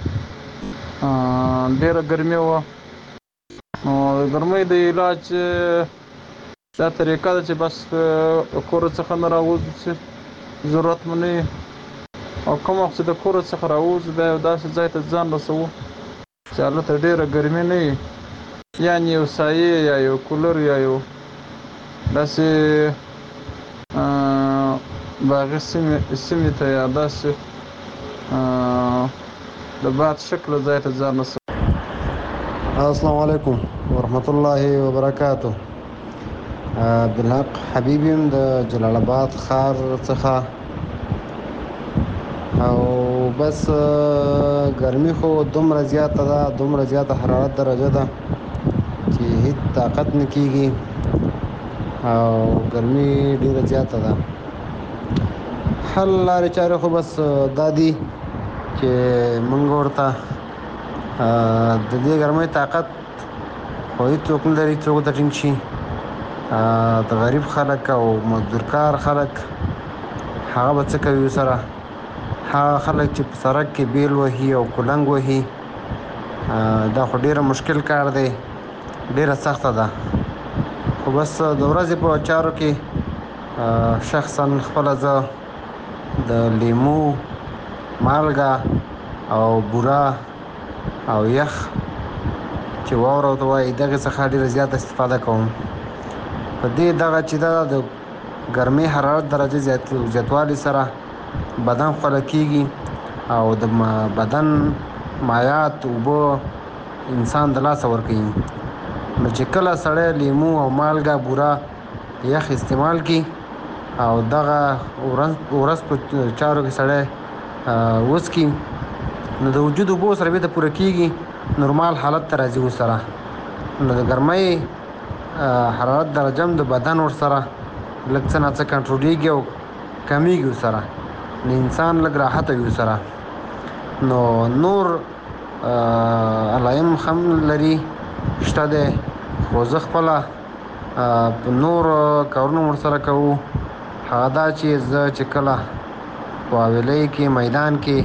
ډېره ګرمي وه. نو د ګرمۍ د علاج دا طریقه ده چې بس کور څخه نه راوځو چې ضرورت مو نه وي او کوم وخت چې د کور څخه راوځو بیا یو داسې ځای ته ځان رسوو چې هلته ډېره ګرمي نه وي، یعنې یو سایې یا یو کولر یا یو داسې باغي سیمې ته یا داسې د باد شکله ځای ته ځان رسوو. السلام علیکم ورحمت الله وبرکاته. عبدالحق حبیب یم د جلال آباد ښار څخه. او بس ګرمي خو دومره زیاته ده، دومره زیاته حرارت درجه ده چې هیڅ طاقت نه کېږي او ګرمي ډېره زیاته ده. حل لارې چارې خو بس دا دي چې موږ ورته د دې ګرمۍ طاقت خو هېڅوک نه لري څوک ته ټینګ شي. د غریب خلک او مزدورکار خلک هغه به څه کوي ورسره؟ هغه خلک چې په سړک کې بیل وهي او کولنګ وهي دا خو ډېره مشکل کار دی، ډېره سخته ده. خو بس د ورځې په چارو کې شخصا خپله زه د لیمو، مالګه او بوره او یخ چې واوره ورته وایي دغې څخه ډېره زیاته استفاده کوم. په دې دغه چې دا د ګرمۍ حرارت درجه زیاتوالي سره بدن خوله کېږي او د بدن مایعات اوبه انسان د لاسه ورکوي. نو چې کله سړی لیمو او مالګه بوره یخ استعمال کړي او دغه ورځ په چارو کې سړی وڅکي نو د وجود اوبو سره بېرته پوره کېږي، نورمال حالت ته راځي ورسره. نو د ګرمۍ حرارت درجه هم د بدن ورسره لږ څه نه څه کنټرولېږي او کمیږي ورسره، نو انسان لږ راحته وي ورسره. نو نور علایم هم لري شته دی، خو زه خپله په نور کارونه ورسره کوو. هغه دا چې زه چې کله په حویلۍ کې میدان کې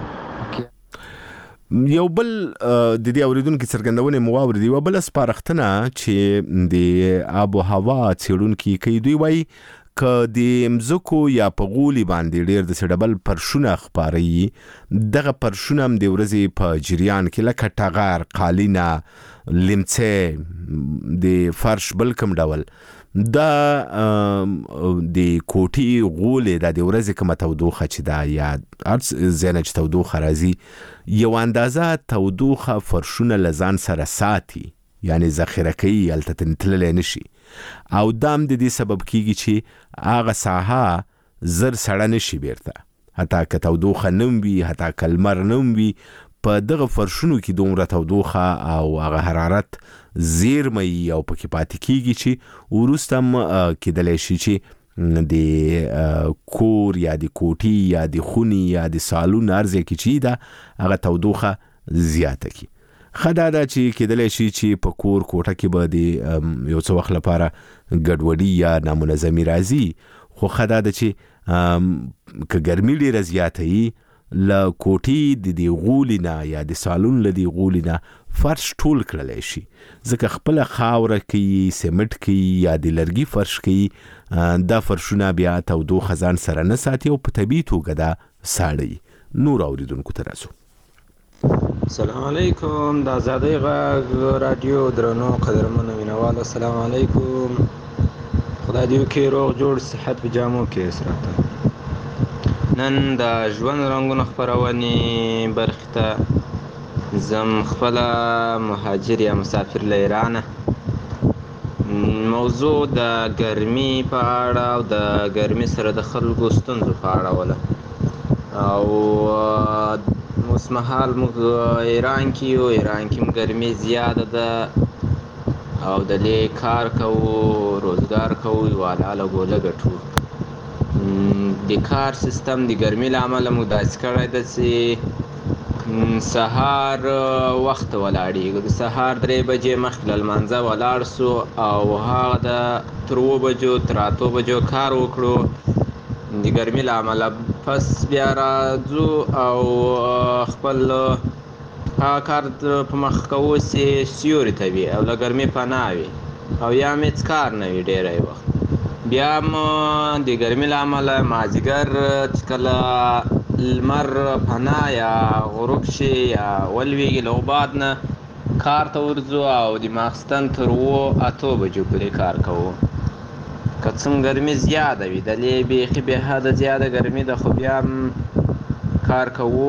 یو بل د دې اوریدونکو څرګندونې مو واورېدې. یوه بله سپارښتنه چې د آب و هوا څېړونکي کوي، دوی وایي که د مځکو یا په غولي باندې ډېر داسې ډبل پرشونه خپاروي، دغه پرشونه هم د ورځې په جریان کې لکه ټغر، قالینه، لیمڅی، د فرش بل کوم ډول دا د کوټې غولې دا د ورځې کومه تودوخه چې دا یا هر ځای نه چې تودوخه راځي یو اندازه تودوخه فرشونه له ځان سره ساتي یعنی ذخیره کوي هلته تللی نشي او دام د دې سبب کیږي چې هغه ساحه زر سړه نشي بیرته حتی که تودوخه نم وي حتی که لمر نم وي په دغه فرشونو کې دومره تودوخه او هغه حرارت زیرمه او پکې پاتې کیږي چې وروسته هم کیدلی شي چې د کور یا د کوټي یا د خوني یا د سالون هر ځای کې چې ده هغه تودوخه زیاته کی خدا دا چې کېدلی شي چې په کور کوټه کې به د یو څه وخت لپاره ګډوډي یا نامنظمي راځي خو خدا دا چې که ګرمي ډېره زیاته وي له کوټې د دې غولي نه یا د سالون له دې غولي نه فرش ټول کړلی شي ځکه خپله خاوره کوي سیمټ کوي یا د لرګي فرش کوي دا فرشونه بیا تودوخه ځان سره نه ساتي او په طبیعي توګه دا ساړوي. نور اوریدونکو ته راځو. السلام علیکم د آزادۍ غږ رادیو درنو قدرمنو مینوالو السلام علیکم خدای دې وکړي روغ جوړ صحت په جامو کې اسراته نن د ژوند رنګونو خپرونې برخې ته زم خپله مهاجر یا مسافر له ایرانه موضوع د ګرمي په اړه او د ګرمي سره د خلکو ستونزو په اړه وله او اوس مهال موږ ایران کې یو ایران کې هم ګرمي زیاده ده او د دې کار کوو روزګار کوو یو حلاله ګوله ګټو د کار سیستم د ګرمي له امله موږ داسې کړی ده چې سهار وخت ولاړېږو د سهار درې بجې مخکې له لمانځه ولاړ سو او هغه د تر اوه بجو تر اتو بجو کار وکړو د ګرمي له امله پس بیا راځو او خپل هغه کار په مخ کوو چې سیوري ته وي او له ګرمۍ پناه وي او یا هم هېڅ کار نه وي ډېری وخت بیا هم د ګرمۍ له امله مازدیګر چې کله لمر پناه یا غروب شي یا ولویږي له باد نه کار ته ورځو او د ماخستن تر اوه اتو بجو پورې کار کوو که څومره ګرمي زیاده وي د دې بیخي بې حده زیاده ګرمي ده خو بیا هم کار کوو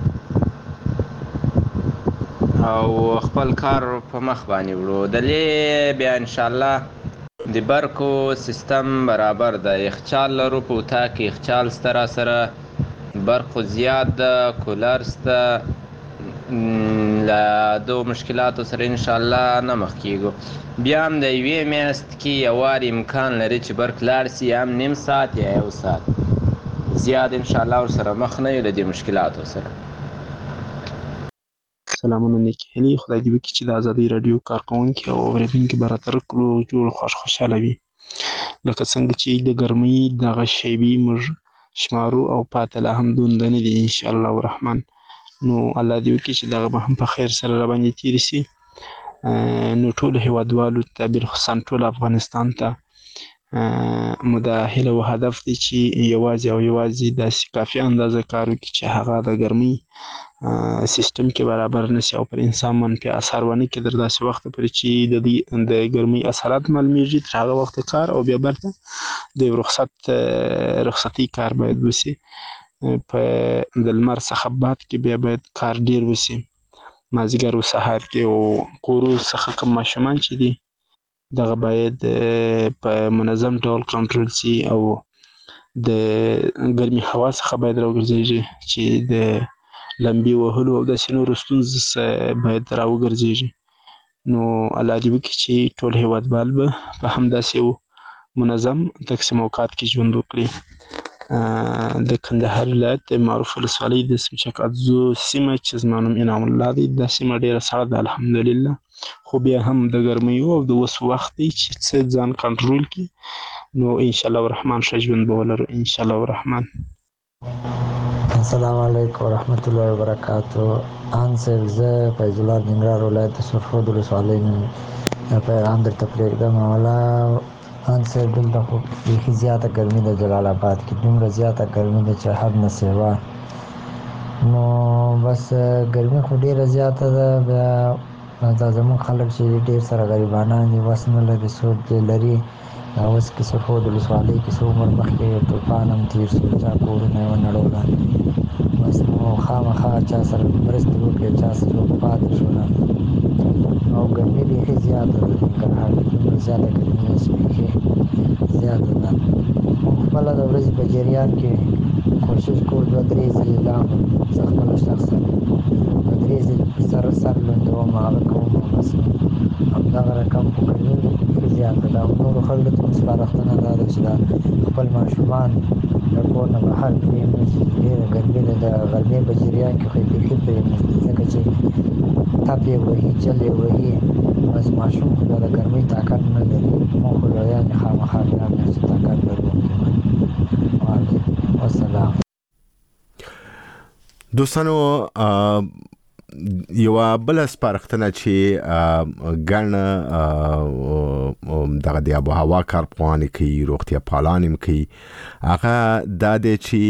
او خپل کار په مخ باندې وړو د دې بیا انشاءالله د برقو سیستم برابر ده یخچال لرو په اتاق کې یخچال سته راسره برق خو زیات ده کولر سته له دو مشکلاتو سره انشاءالله نه مخ کیږو بیا هم د یوې میاشت کې یو وار امکان لري چې برق لاړ سي یا هم نیم ساعت یا یو ساعت زیات انشاءالله ورسره مخ نه یو له دې مشکلاتو سره. سلامونه نیکې هیلې خدای دې وکړي چې د ازادۍ راډیو کارکوونکي او اورېدونکي به راته روغ جوړ خوش خوشحاله وي لکه څنګه چې د ګرمۍ دغه شیبې موږ شمارو او پاته لا هم دونده نه دي انشاءالله الرحمن نو الله دې وکړي چې دغه به هم په خیر سره راباندې تېرې سي نو ټولو هېوادوالو ته بالخصوصا ټول افغانستان ته مو دا هیله او هدف دی چې یوازې او یوازې داسې کافي اندازه کار وکړي چې هغه د ګرمۍ سیستم کې برابر نشي او پر انسان منفي اثر ونه کړي تر داسې وخته پورې چې د دې د ګرمۍ اثرات معلومیږي تر هغه وخته کار او بیا بیرته د رخصت رخصتي کار باید وشي په د لمر څخه بعد کې بیا باید کار ډیر وشي مازدیګر او سهار کې او کورو څخه کوم ماشومان چې دي دغه باید په منظم ډول کنټرول شي او د ګرمي هوا څخه باید راوګرځېږي چې د لمبي وهلو او داسې نورو ستونزو څخه باید راوګرځېږي نو الله دې وکړي چې ټول هېوادوال به په همداسې یو منظم تقسیم اوقات کې ژوند وکړي. د کندهار ولایت د معروف ولسوالۍ د سمچک اتزو سیمه چې زما نوم انعام الله دی دا سیمه ډېره سړه ده الحمدلله خو بیا هم د ګرمۍ او د اوس وخت دی چې څه ځان کنټرول کړي نو انشاءالله الرحمن ښه ژوند به ولرو انشاءالله الرحمن. السلام علیکم ورحمت الله وبرکاته ان صاحب زه فیض الله ننګرهار ولایت د سرخود ولسوالۍ نه پیغام درته پرېږدم اوله ان صاحب دلته خو بیخي زیاته ګرمي ده جلال آباد کې دومره زیاته ګرمي ده چې حد نه سیوا نو بس ګرمي خو ډېره زیاته ده بیا دا زموږ خلک چې ډېر سره غریبانان دي وس نه لري سوچ دې لري اوس کې سرخود ولسوالۍ کې څو عمر مخکې یو طوفان هم تېر شو چا کورونه یې ونړول بس نو نو خامخا چا سره مرستې وکړي، چا سره پاتې شوله او ګرمي بیخي زیاته ده. ننګرهار کې دومره زیاته ګرمي ده چې بیخي زیاته ده. موږ خپله د ورځې په جریان کې کوشش کوو دوه درې ځلې لاړو، زه خپله شخصا دوه درې ځلې په سر سر لنډوم، هغه کوم او بس همدغه رقم خو ګرمي بیخي زیاته ده. او نورو خلکو ته مو سپارښتنه دا ده چې دا خپل ماشومان د کور نه بهر پرېږدي چې ډېره ګرمي ده. د غرمې په جریان کې خو یې بیخي پرېږدي ځکه چې تپ یې وهي، جل یې وهي، بس ماشوم خو د ګرمۍ طاقت نه لري. موږ خو لویان یې خامخا ګران یو چې طاقت لرو. والسلام. دوستانو یوه بله سپارښتنه چې ګڼ دغه د آب و هوا کارپوهان یې کوي، روغتیا پالان یې کوي، هغه دا دی چې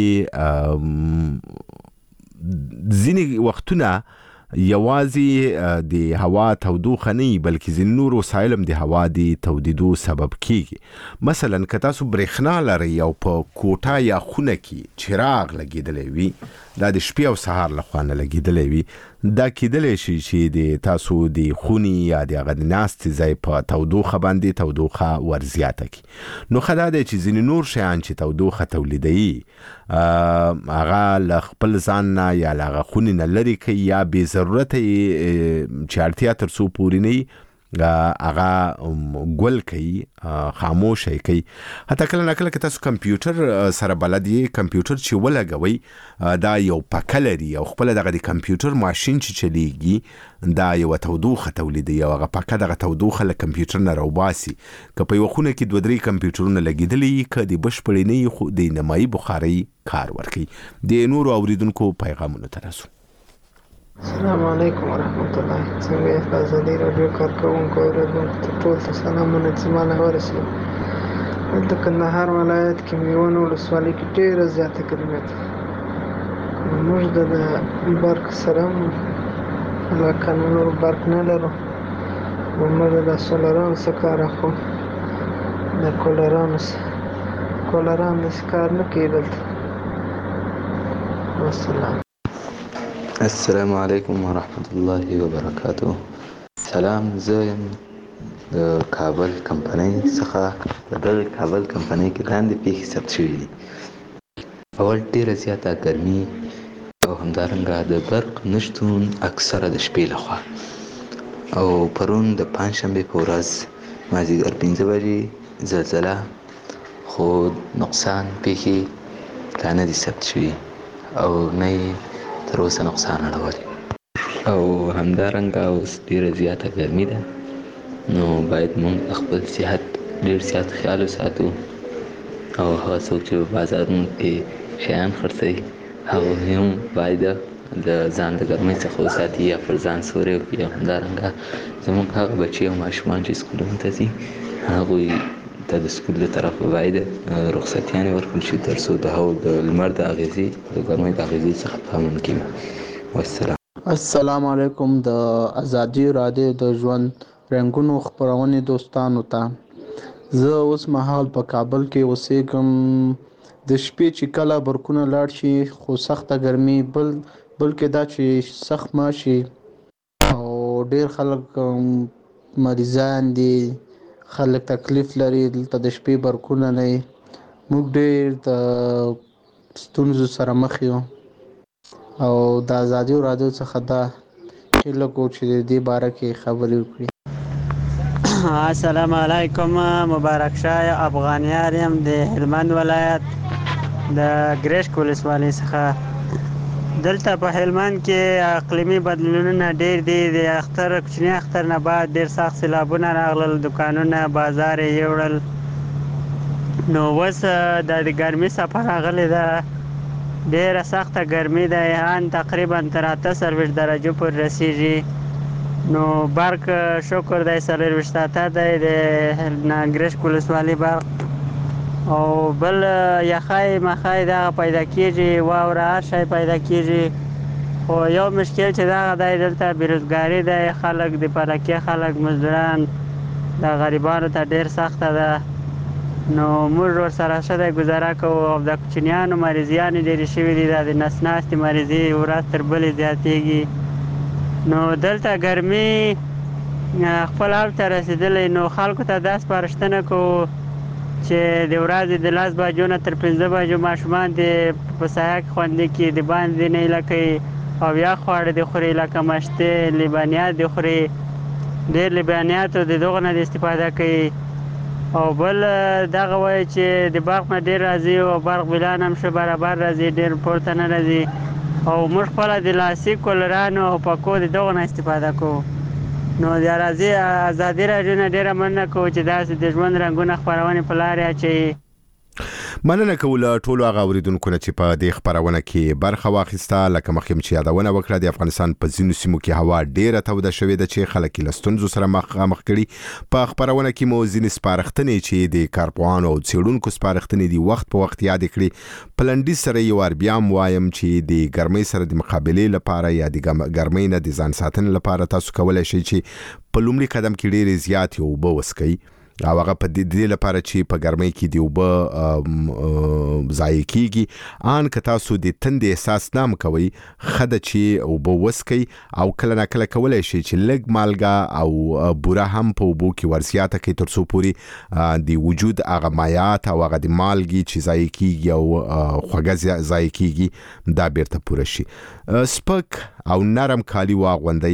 ځینې وختونه یوازې د هوا تودوخه نه وي بلکې ځینې نور وسایل هم د هوا د تودېدو سبب کیږي. مثلا که تاسو برېښنا لرئ او په کوټه یا خونه کې چراغ لګېدلی وي، دا د شپې او سهار لخوا نه لګېدلی وي، دا کېدلی شي چې د تاسو د خونې یا د هغه د ناستې ځای په تودوخه باندې تودوخه ورزیاته کړي. نو ښه دا دی چې ځینې نور شیان چې تودوخه تولیدوي هغه له خپل ځان نه یا له هغه خونې نه لرې کوي، یا بې ضرورته چې اړتیا تر څو پورې نه وي هغه ګل کوي، خاموش یې کوي. حتی کله نه کله که تاسو کمپیوټر سره بلد یې، کمپیوټر چې ولګوئ دا یو پکه لري او خپله دغه د کمپیوټر ماشین چې چلیږي دا یوه تودوخه تولیدوي او هغه پکه دغه تودوخه له کمپیوټر نه راوباسي. که په یوه خونه کې دوه درې کمپیوټرونه لګېدلي وي، که د بشپړې نه وي خو د نیمایي بخارۍ کار ورکوي. د نورو اوریدونکو پیغامونو ته رسو. السلام علیکم ورحمت الله. څنګه یې ازادي راډیو کارکوونکو اوریدونکو ته ټول ته سلامونه چې ماله ورسېږي. دلته کندهار ولایت کې میوند ولسوالۍ کې ډېره زیاته ګرمي ده. موږ د برق سره هم علاقه نه لرو، برق نه لرو. موږ د سولرانو څخه کار اخلو، د کولرانو کولران داسې کار نه کوي دلته. والسلام. السلام علیکم ورحمت الله وبرکاته. سلام، زه یم د کابل کمپنۍ څخه. د دغې کابل کمپنۍ کې لاندې پیښې ثبت شوي دي. اول ډېره زیاته ګرمي او همدارنګه د برق نشتون اکثره د شپې لخوا. او پرون د پنجشنبې په ورځ مازدیګر پنځه بجې زلزله، خو نقصان پیښې لا نه دي ثبت شوي او نه تر اوسه نقصان اړولی. او همدارنګه اوس ډېره زیاته ګرمي ده، نو باید موږ خپل صحت ډېر زیات خیال وساتو. او هغه څوک چې په بازارونو کې شیان خرڅوي هغوی هم باید د ځان د ګرمۍ څخه وساتي یا پر ځان سوری وکړي. او همدارنګه زموږ هغه بچي او ماشومان چې سکولونو ته ځي هغوی ته د سکول له طرفه باید رخصتیانې ورکړل شي تر څو د هغو د لمر د اغېزې د ګرمۍ د اغېزې څخه په امن کې وي. والسلام. السلام علیکم. د ازادي راډیو د ژوند رنګونو خپرونې دوستانو ته، زه اوس مهال په کابل کې اوسېږم. د شپې چې کله برقونه لاړ شي خو سخته ګرمي، بل بلکې دا چې سخت ماشي او ډېر خلک مریضان دي، خلک تکلیف لري. دلته د شپې برقونه نه وي، موږ ډېر د ستونزو سره مخ یو. او د ازادي راډیو څخه دا هیله کوو چې د دې باره کې خبرې وکړي. السلام علیکم. مبارک شاه افغانیار یم د هلمند ولایت د ګرشک ولسوالۍ څخه. دلته په هلمند کې اقلیمي بدلونونه ډېر دي. د اختر کوچني اختر نه بعد ډېر سخت سیلابونه راغلل، دکانونه بازار یې یوړل. نو اوس د ګرمۍ څپه راغلې ده، ډېره سخته ګرمي ده. ان تقریبا تر اته څلوېښت درجو پورې رسیږي. نو برق شکر دی څلوېښت اته دی د ګرشک ولسوالۍ برق. او بل یخی مخی دغه پیدا کېږي، واوره هر شی پیدا کېږي. خو یو مشکل چې دغه دی دلته بېروزګاري دی، خلک د فلکي خلک مزدوران د غریبانو ته ډېر سخته ده. نو موږ ورسره ښه دی ګزاره کوو او د کوچنیانو مریضیانې ډېرې شوي دي دا د نس ناستې مریضي ورځ تر بلې زیاتېږي نو دلته ګرمي خپل حال ته رسېدلی نو خلکو ته دا سپارښتنه کوو چې د ورځې د لس بجو نه تر پنځه بجو ماشومان دې په سایه کې خوندي کړي د باندې نه ایله کوي او یا خواړه دې خوري لکه مشتې لبنیات دې خوري ډېر لبنیاتو د دغو نه د استفاده کوي او بل دغه وایي چې د برق نه ډېر راځي او برق بلان هم ښه برابر راځي ډېر پورته نه راځي او موږ خپله د لاسي کولرانو او پکو د دغو نه استفاده کوو نو د راځي ازادي راډیو نه ډېره مننه کوو چې داسې د ژوند رنګونه خپرونې په لارې اچوي مننه کوله ټولو هغه اوریدونکو نه چې په دې خبرونه کې برخه واخیسته لکه مخکې چې یادونه وکړه د افغانستان په ځینو سیمو کې هوا ډیره توده شوې ده چې خلک له ستونزو سره مخامخ کړي په خبرونه کې مو ځینې سپارښتنې چې د کارپوهانو او څېړونکو سپارښتنې دي وخت په وخت یاد کړي پلنډي سره یو ور بیا وایم چې د ګرمۍ سره د مقابلې لپاره یا د ګرمۍ نه د ځان ساتنې لپاره تاسو کولای شئ چې په لومړي قدم کې ډېرې زیاتې اوبه وڅښئ او هغه په دې لپاره چې په ګرمۍ کې دی اوبه ضایع کیږي ان که تاسو د تندې احساس نام کوي خده چې اوبه وڅښئ او کله نه کله کولای شئ چې لږ مالګه او بوره هم په اوبو کې ورزیاته کړئ تر څو پورې د وجود هغه مایعات او هغه د مالګې چې ضایع کیږي او خوږه ضایع کیږي دا بیرته پوره شي سپک او نرم کالي واغوندئ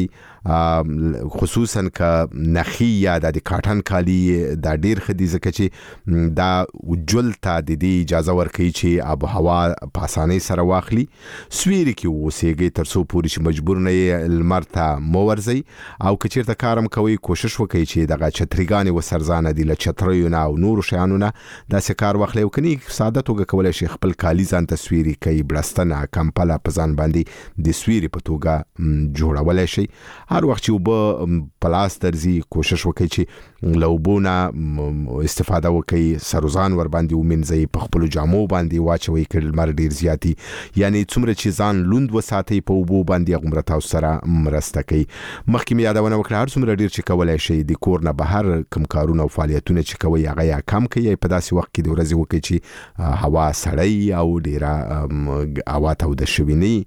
خصوصا که نخي یا د کاټن کالي دا ډیر خدي ځکه چې دا وجل ته د دې اجازه ورکړي چې آب و هوا په اسانۍ سره واخلي سویری کې اوسېږئ تر څو پورې چې مجبور نه یې لمر ته مه ورځئ او که چېرته کارم کوئ کوشش وکړئ چې دغه چتريګانې وسرزانه دي له چتریو نه او نورو شیانو نه داسې کار واخلئ او کني ساده توګه کولی شئ خپل کالي ځان ته سویري کوي بړستنه کمپله په ځان باندې د سویري په توګه جوړولی شئ هر وخت چې اوبه په لاس درځي کوشش وکړئ چې له اوبو نه استفاده وکړئ سروزان ور باندې ومینځئ په خپلو جامو باندې واچوئ که لمر ډېر زیاتي یعنی څومره چې ځان لوند وساتئ په اوبو باندې هغومره تاسو سره مرسته کوي مخکې مې یادونه وکړه هر څومره ډېر چې کولی شئ د کور نه بهر کوم کارونه او فعالیتونه چې کوئ هغه یا کم کړئ په داسې وخت کې د ورځې وکړئ چې هوا سړی او ډېره هوا توده شوې نه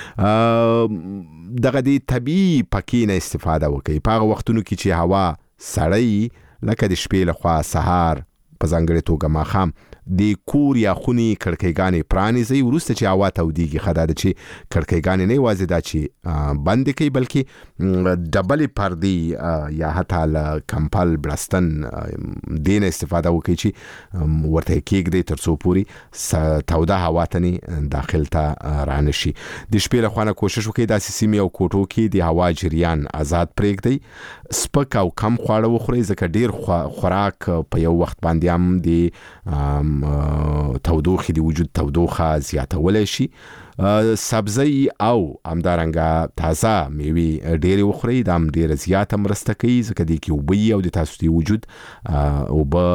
دغه د طبیعي پکې نه استفاده وکړئ په هغه وختونو کې چې هوا سړی لکه د شپې لخوا سهار په ځانګړې توګه ماښام د کور یا خونې کړکیګانې پرانیزئ وروسته چې هوا تودېږي ښه دا ده چې کړکیګانې نه یوازې دا چې بندې کوي بلکې ډبلې پردې یا حتی له کمپل بړستن دې نه استفاده وکړئ چې ورته یې کېږدئ تر څو پورې توده هوا ته داخل ته رانه شي د شپې له خوا نه کوشش وکړئ داسې سیمې او کوټو کې د هوا جریان آزاد پرېږدئ سپک او کم خواړه وخورئ ځکه ډېر خوراک په یو وخت باندې هم د تودوخې د وجود تودوخه زیاتولی شي سبزی او همدارنګه تازه میوې ډېرې وخورئ دا هم ډېره زیاته مرسته کوي ځکه دې کې اوبه او د تاسو د وجود اوبه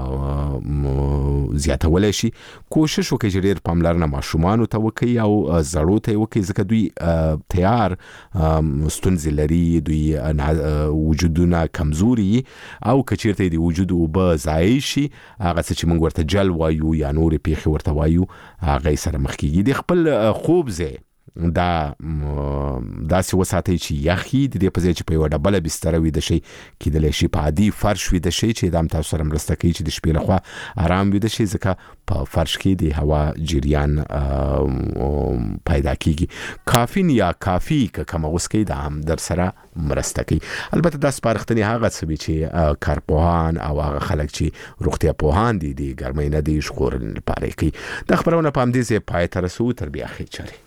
زیاتولی شي کوشش وکړئ چې ډېر پاملرنه ماشومانو ته وکړئ او زړو ته یې وکړئ ځکه دوی تیار ستونزې لري دوی وجودونه کمزوري او که چېرته د وجود اوبه ضایع شي هغه څه چې موږ ورته جل وایو یا نورې پیښې ورته وایو هغه یې سره مخ کېږي د خپل خوب ځای دا داسې وساتئ چې یخي د دې په ځای چې په یوه ډبله بستره ویده شئ کیدلی شي په عادي فرش ویده شئ چې دا هم تاسو سره مرسته کوي چې د شپې لخوا ارام ویده شئ ځکه په فرش کې د هوا جریان پیدا کیږي کافین یا کافي که کمه وڅښئ دا هم در سره مرسته کوي البته دا سپارښتنې هغه څه وي چې کارپوهان او هغه خلک چې روغتیا پوهان دي د ګرمۍ نه د ژغورنې لپاره یې کوي دا خپرونه په همدې ځای پای ته رسوو تر بیا ښې چارې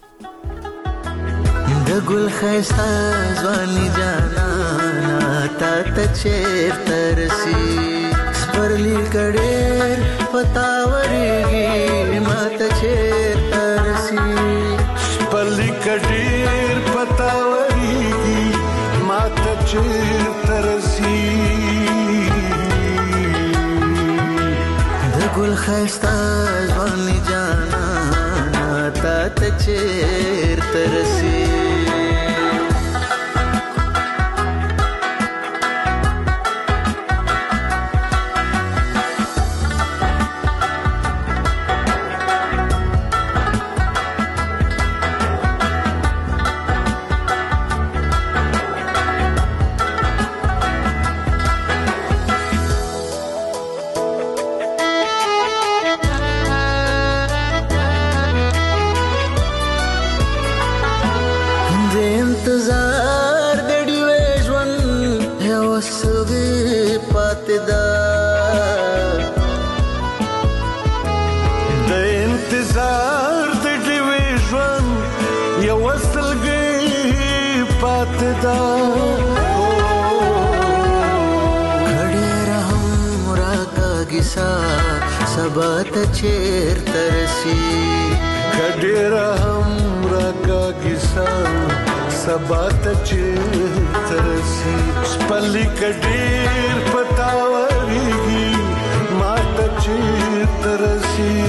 د ګل ښایسته ځواني جانانه تا ته چېرته رسي سپرلي که ډېر په تا ورېږي ما ته چېرته رسي سپرلي که ډېر په تا ورېږي ما ته چېرته رسي د ګل ښایسته ځواني جانانه تا ته چېرته رسي انتظار د ډیوې ژوند یو سلګۍ پاتې ده کډېره هم راکاږي سا سبا ته چېرته رسي کډېره هم راکاږي سا سبا ته چېرته رسي سپلي کډېر پتا ورېږي ما ته چېرته رسي